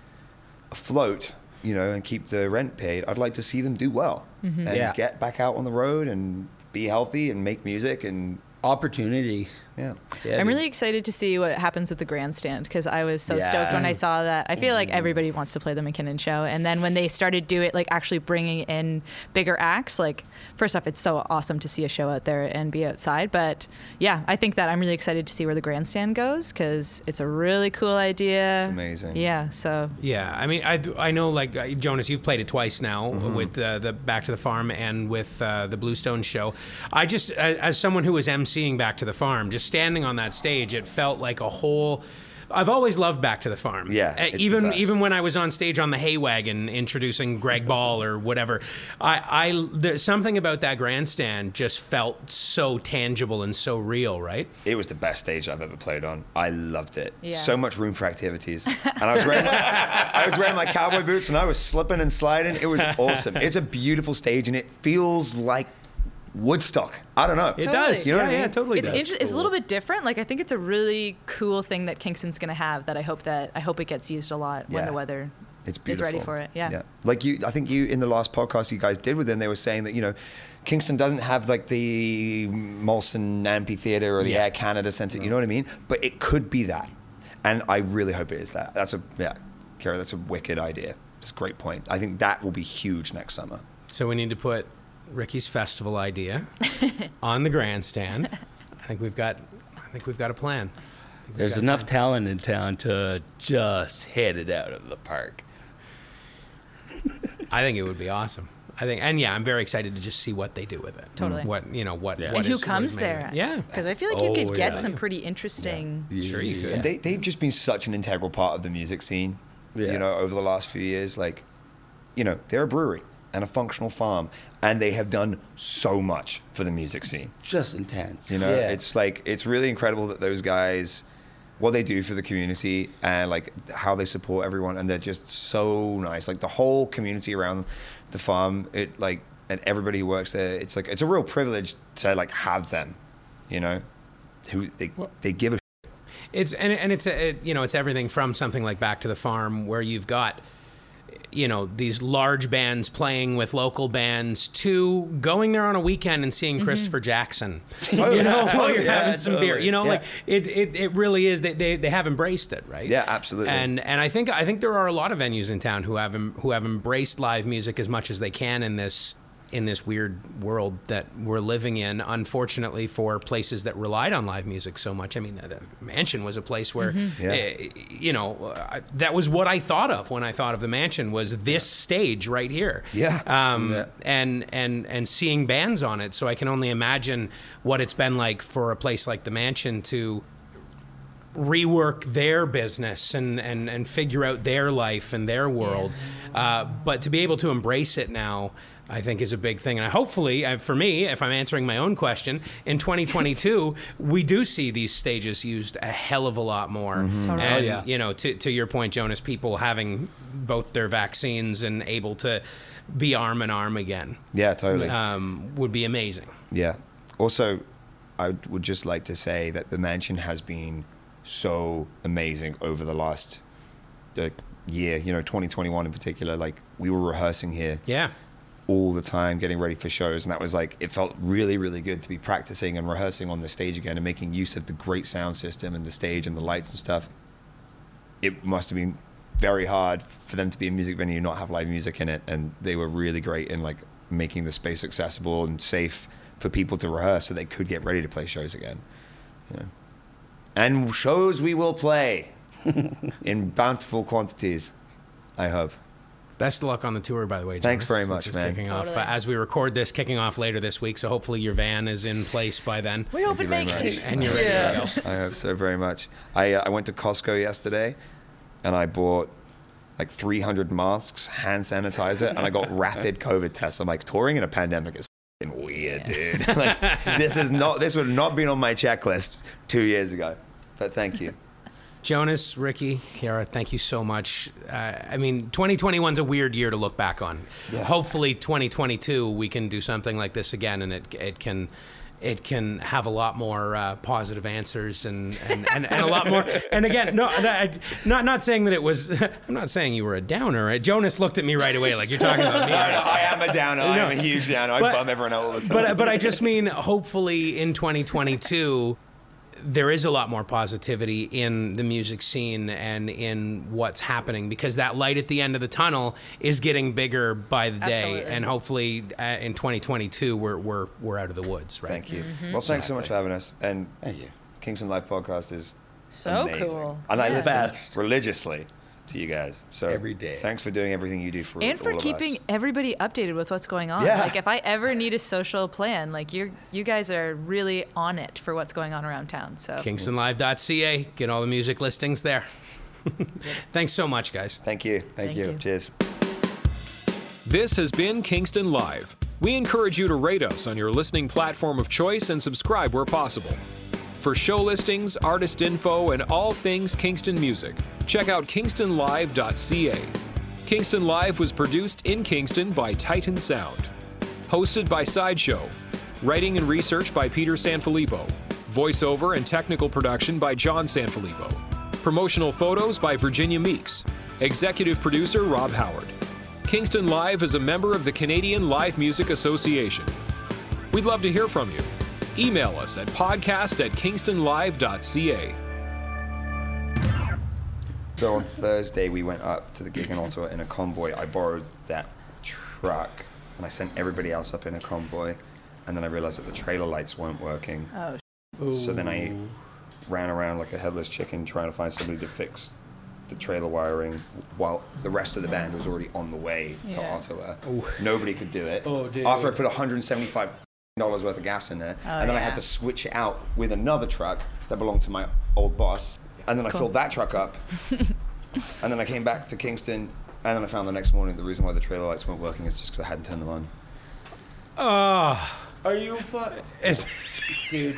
afloat, you know, and keep the rent paid. I'd like to see them do well and Yeah. get back out on the road and be healthy and make music and Opportunity. yeah. Yeah, I'm dude. really excited to see what happens with the grandstand, because I was so Yeah. stoked when I saw that. I feel like everybody wants to play the McKinnon show, and then when they started do it, like actually bringing in bigger acts, like first off, it's so awesome to see a show out there and be outside. But yeah, I think that I'm really excited to see where the grandstand goes, because it's a really cool idea. It's amazing. Yeah. So Yeah, I mean, I, I know, like, uh, Jonas, you've played it twice now Mm-hmm. with uh, the Back to the Farm and with uh, the Bluestone show. I just, as as someone who was emceeing Back to the Farm, just standing on that stage, it felt like a whole, I've always loved Back to the Farm. Yeah, Uh, it's the even best. even when I was on stage on the hay wagon introducing Greg Ball or whatever, I, I there's something about that grandstand just felt so tangible and so real, right? It was the best stage I've ever played on. I loved it. Yeah. So much room for activities. And I was wearing my, I was wearing my cowboy boots and I was slipping and sliding. It was awesome. It's a beautiful stage and it feels like Woodstock. I don't know. It Totally. does. You know yeah, what I mean? yeah, it totally It's, does. inter- it's a little bit different. Like I think it's a really cool thing that Kingston's going to have. That I hope that I hope it gets used a lot when Yeah. the weather It's is beautiful. ready for it. Yeah. Yeah. Like you, I think you, in the last podcast you guys did with them, they were saying that, you know, Kingston doesn't have like the Molson Amphitheater or the Yeah. Air Canada Centre, you know what I mean? But it could be that. And I really hope it is that. That's a, yeah, Kara, that's a wicked idea. It's a great point. I think that will be huge next summer. So we need to put Ricky's festival idea on the grandstand. I think we've got. I think we've got a plan. I think we've There's got a enough plan. talent in town to just hit it out of the park. I think it would be awesome. I think, and yeah, I'm very excited to just see what they do with it. Totally. What you know, what, Yeah. what And who is- what comes is made of there? it. Yeah, Because I feel like you Oh, could get yeah. some pretty interesting. sure you could. And they, they've just been such an integral part of the music scene, Yeah. you know, over the last few years. Like, you know, they're a brewery and a functional farm, and they have done so much for the music scene. Just intense. You know, Yeah. it's like, it's really incredible that those guys, what they do for the community and like how they support everyone, and they're just so nice. Like the whole community around the farm, it like, and everybody who works there, it's like, it's a real privilege to like have them, you know, who they, they give a It's and and it's a, it, you know, it's everything from something like Back to the Farm, where you've got, you know, these large bands playing with local bands, to going there on a weekend and seeing Christopher Jackson, you know, while you're yeah, having some totally. beer. You know, Yeah. like it, it, it really is. They, they they have embraced it, right? Yeah, absolutely. And and I think I think there are a lot of venues in town who have em- who have embraced live music as much as they can in this in this weird world that we're living in, unfortunately, for places that relied on live music so much. I mean, the Mansion was a place where, Yeah. eh, you know, I, that was what I thought of when I thought of the Mansion, was this stage right here. Yeah. Um, Yeah. And, and, and seeing bands on it. So I can only imagine what it's been like for a place like the Mansion to rework their business and, and, and figure out their life and their world. Uh, but to be able to embrace it now, I think, is a big thing. And hopefully, uh, for me, if I'm answering my own question, in twenty twenty-two, we do see these stages used a hell of a lot more. Totally. And, Oh, yeah. you know, to, to your point, Jonas, people having both their vaccines and able to be arm in arm again Yeah, totally. um, would be amazing. Yeah. Also, I would just like to say that the Mansion has been so amazing over the last uh, year, you know, twenty twenty-one in particular. Like, we were rehearsing here Yeah. all the time, getting ready for shows, and that was like, it felt really, really good to be practicing and rehearsing on the stage again and making use of the great sound system and the stage and the lights and stuff. It must have been very hard for them to be a music venue and not have live music in it, and they were really great in like making the space accessible and safe for people to rehearse so they could get ready to play shows again. Yeah. And shows we will play in bountiful quantities, I hope. Best of luck on the tour, by the way, Jonas. Thanks very which much, is man. Kicking off, Totally. uh, as we record this, kicking off later this week, so hopefully your van is in place by then. We hope you it very makes much. it. And you're ready to go. I hope so very much. I uh, I went to Costco yesterday, and I bought like three hundred masks, hand sanitizer, and I got rapid COVID tests. I'm like, touring in a pandemic is f***ing weird, dude. Like, this is not. This would have not been on my checklist two years ago. But thank you. Jonas, Ricky, Kiara, thank you so much. Uh, I mean, twenty twenty-one's a weird year to look back on. Hopefully, twenty twenty-two we can do something like this again, and it it can it can have a lot more uh, positive answers and, and, and, and a lot more. And again, no, that, not not saying that it was. I'm not saying you were a downer. Jonas looked at me right away like you're talking about me. I, I am a downer. I am a huge downer. I But- bum everyone out all the time. But but I just mean, hopefully in twenty twenty-two, there is a lot more positivity in the music scene and in what's happening, because that light at the end of the tunnel is getting bigger by the day. Absolutely. And hopefully uh, in twenty twenty-two we're we're we're out of the woods, right? Thank you. Well, thanks so much for having us. And Thank you. Kingston Live Podcast is So amazing. cool. And I Yeah. listen Best. religiously to you guys. So Every day. Thanks for doing everything you do for And for all of keeping us. everybody updated with what's going on. Yeah. Like if I ever need a social plan, like you you guys are really on it for what's going on around town. So Kingston Live dot C A. Get all the music listings there. Thanks so much, guys. Thank you. Thank, Thank you. you. Cheers. This has been Kingston Live. We encourage you to rate us on your listening platform of choice and subscribe where possible. For show listings, artist info, and all things Kingston music, check out kingston live dot C A. Kingston Live was produced in Kingston by Titan Sound. Hosted by Sideshow. Writing and research by Peter Sanfilippo. Voiceover and technical production by John Sanfilippo. Promotional photos by Virginia Meeks. Executive producer Rob Howard. Kingston Live is a member of the Canadian Live Music Association. We'd love to hear from you. Email us at podcast at kingston live dot C A. So on Thursday, we went up to the gig in Ottawa in a convoy. I borrowed that truck, and I sent everybody else up in a convoy. And then I realized that the trailer lights weren't working. Oh. So then I ran around like a headless chicken trying to find somebody to fix the trailer wiring while the rest of the band was already on the way to Yeah. Ottawa. Nobody could do it. Oh, dude. After I put one hundred seventy-five dollars worth of gas in there, Oh, and then I had yeah. to switch it out with another truck that belonged to my old boss. And then I filled that truck up. And then I came back to Kingston, and then I found the next morning the reason why the trailer lights weren't working is just because I hadn't turned them on. Oh, Are you fu- dude?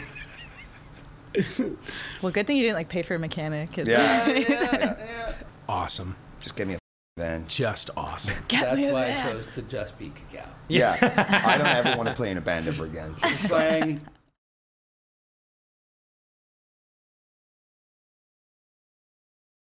Well, good thing you didn't like pay for a mechanic. Yeah. awesome. Just give me a van. Just awesome. That's why I chose to just be Cacao. Yeah. I don't ever want to play in a band ever again. Sang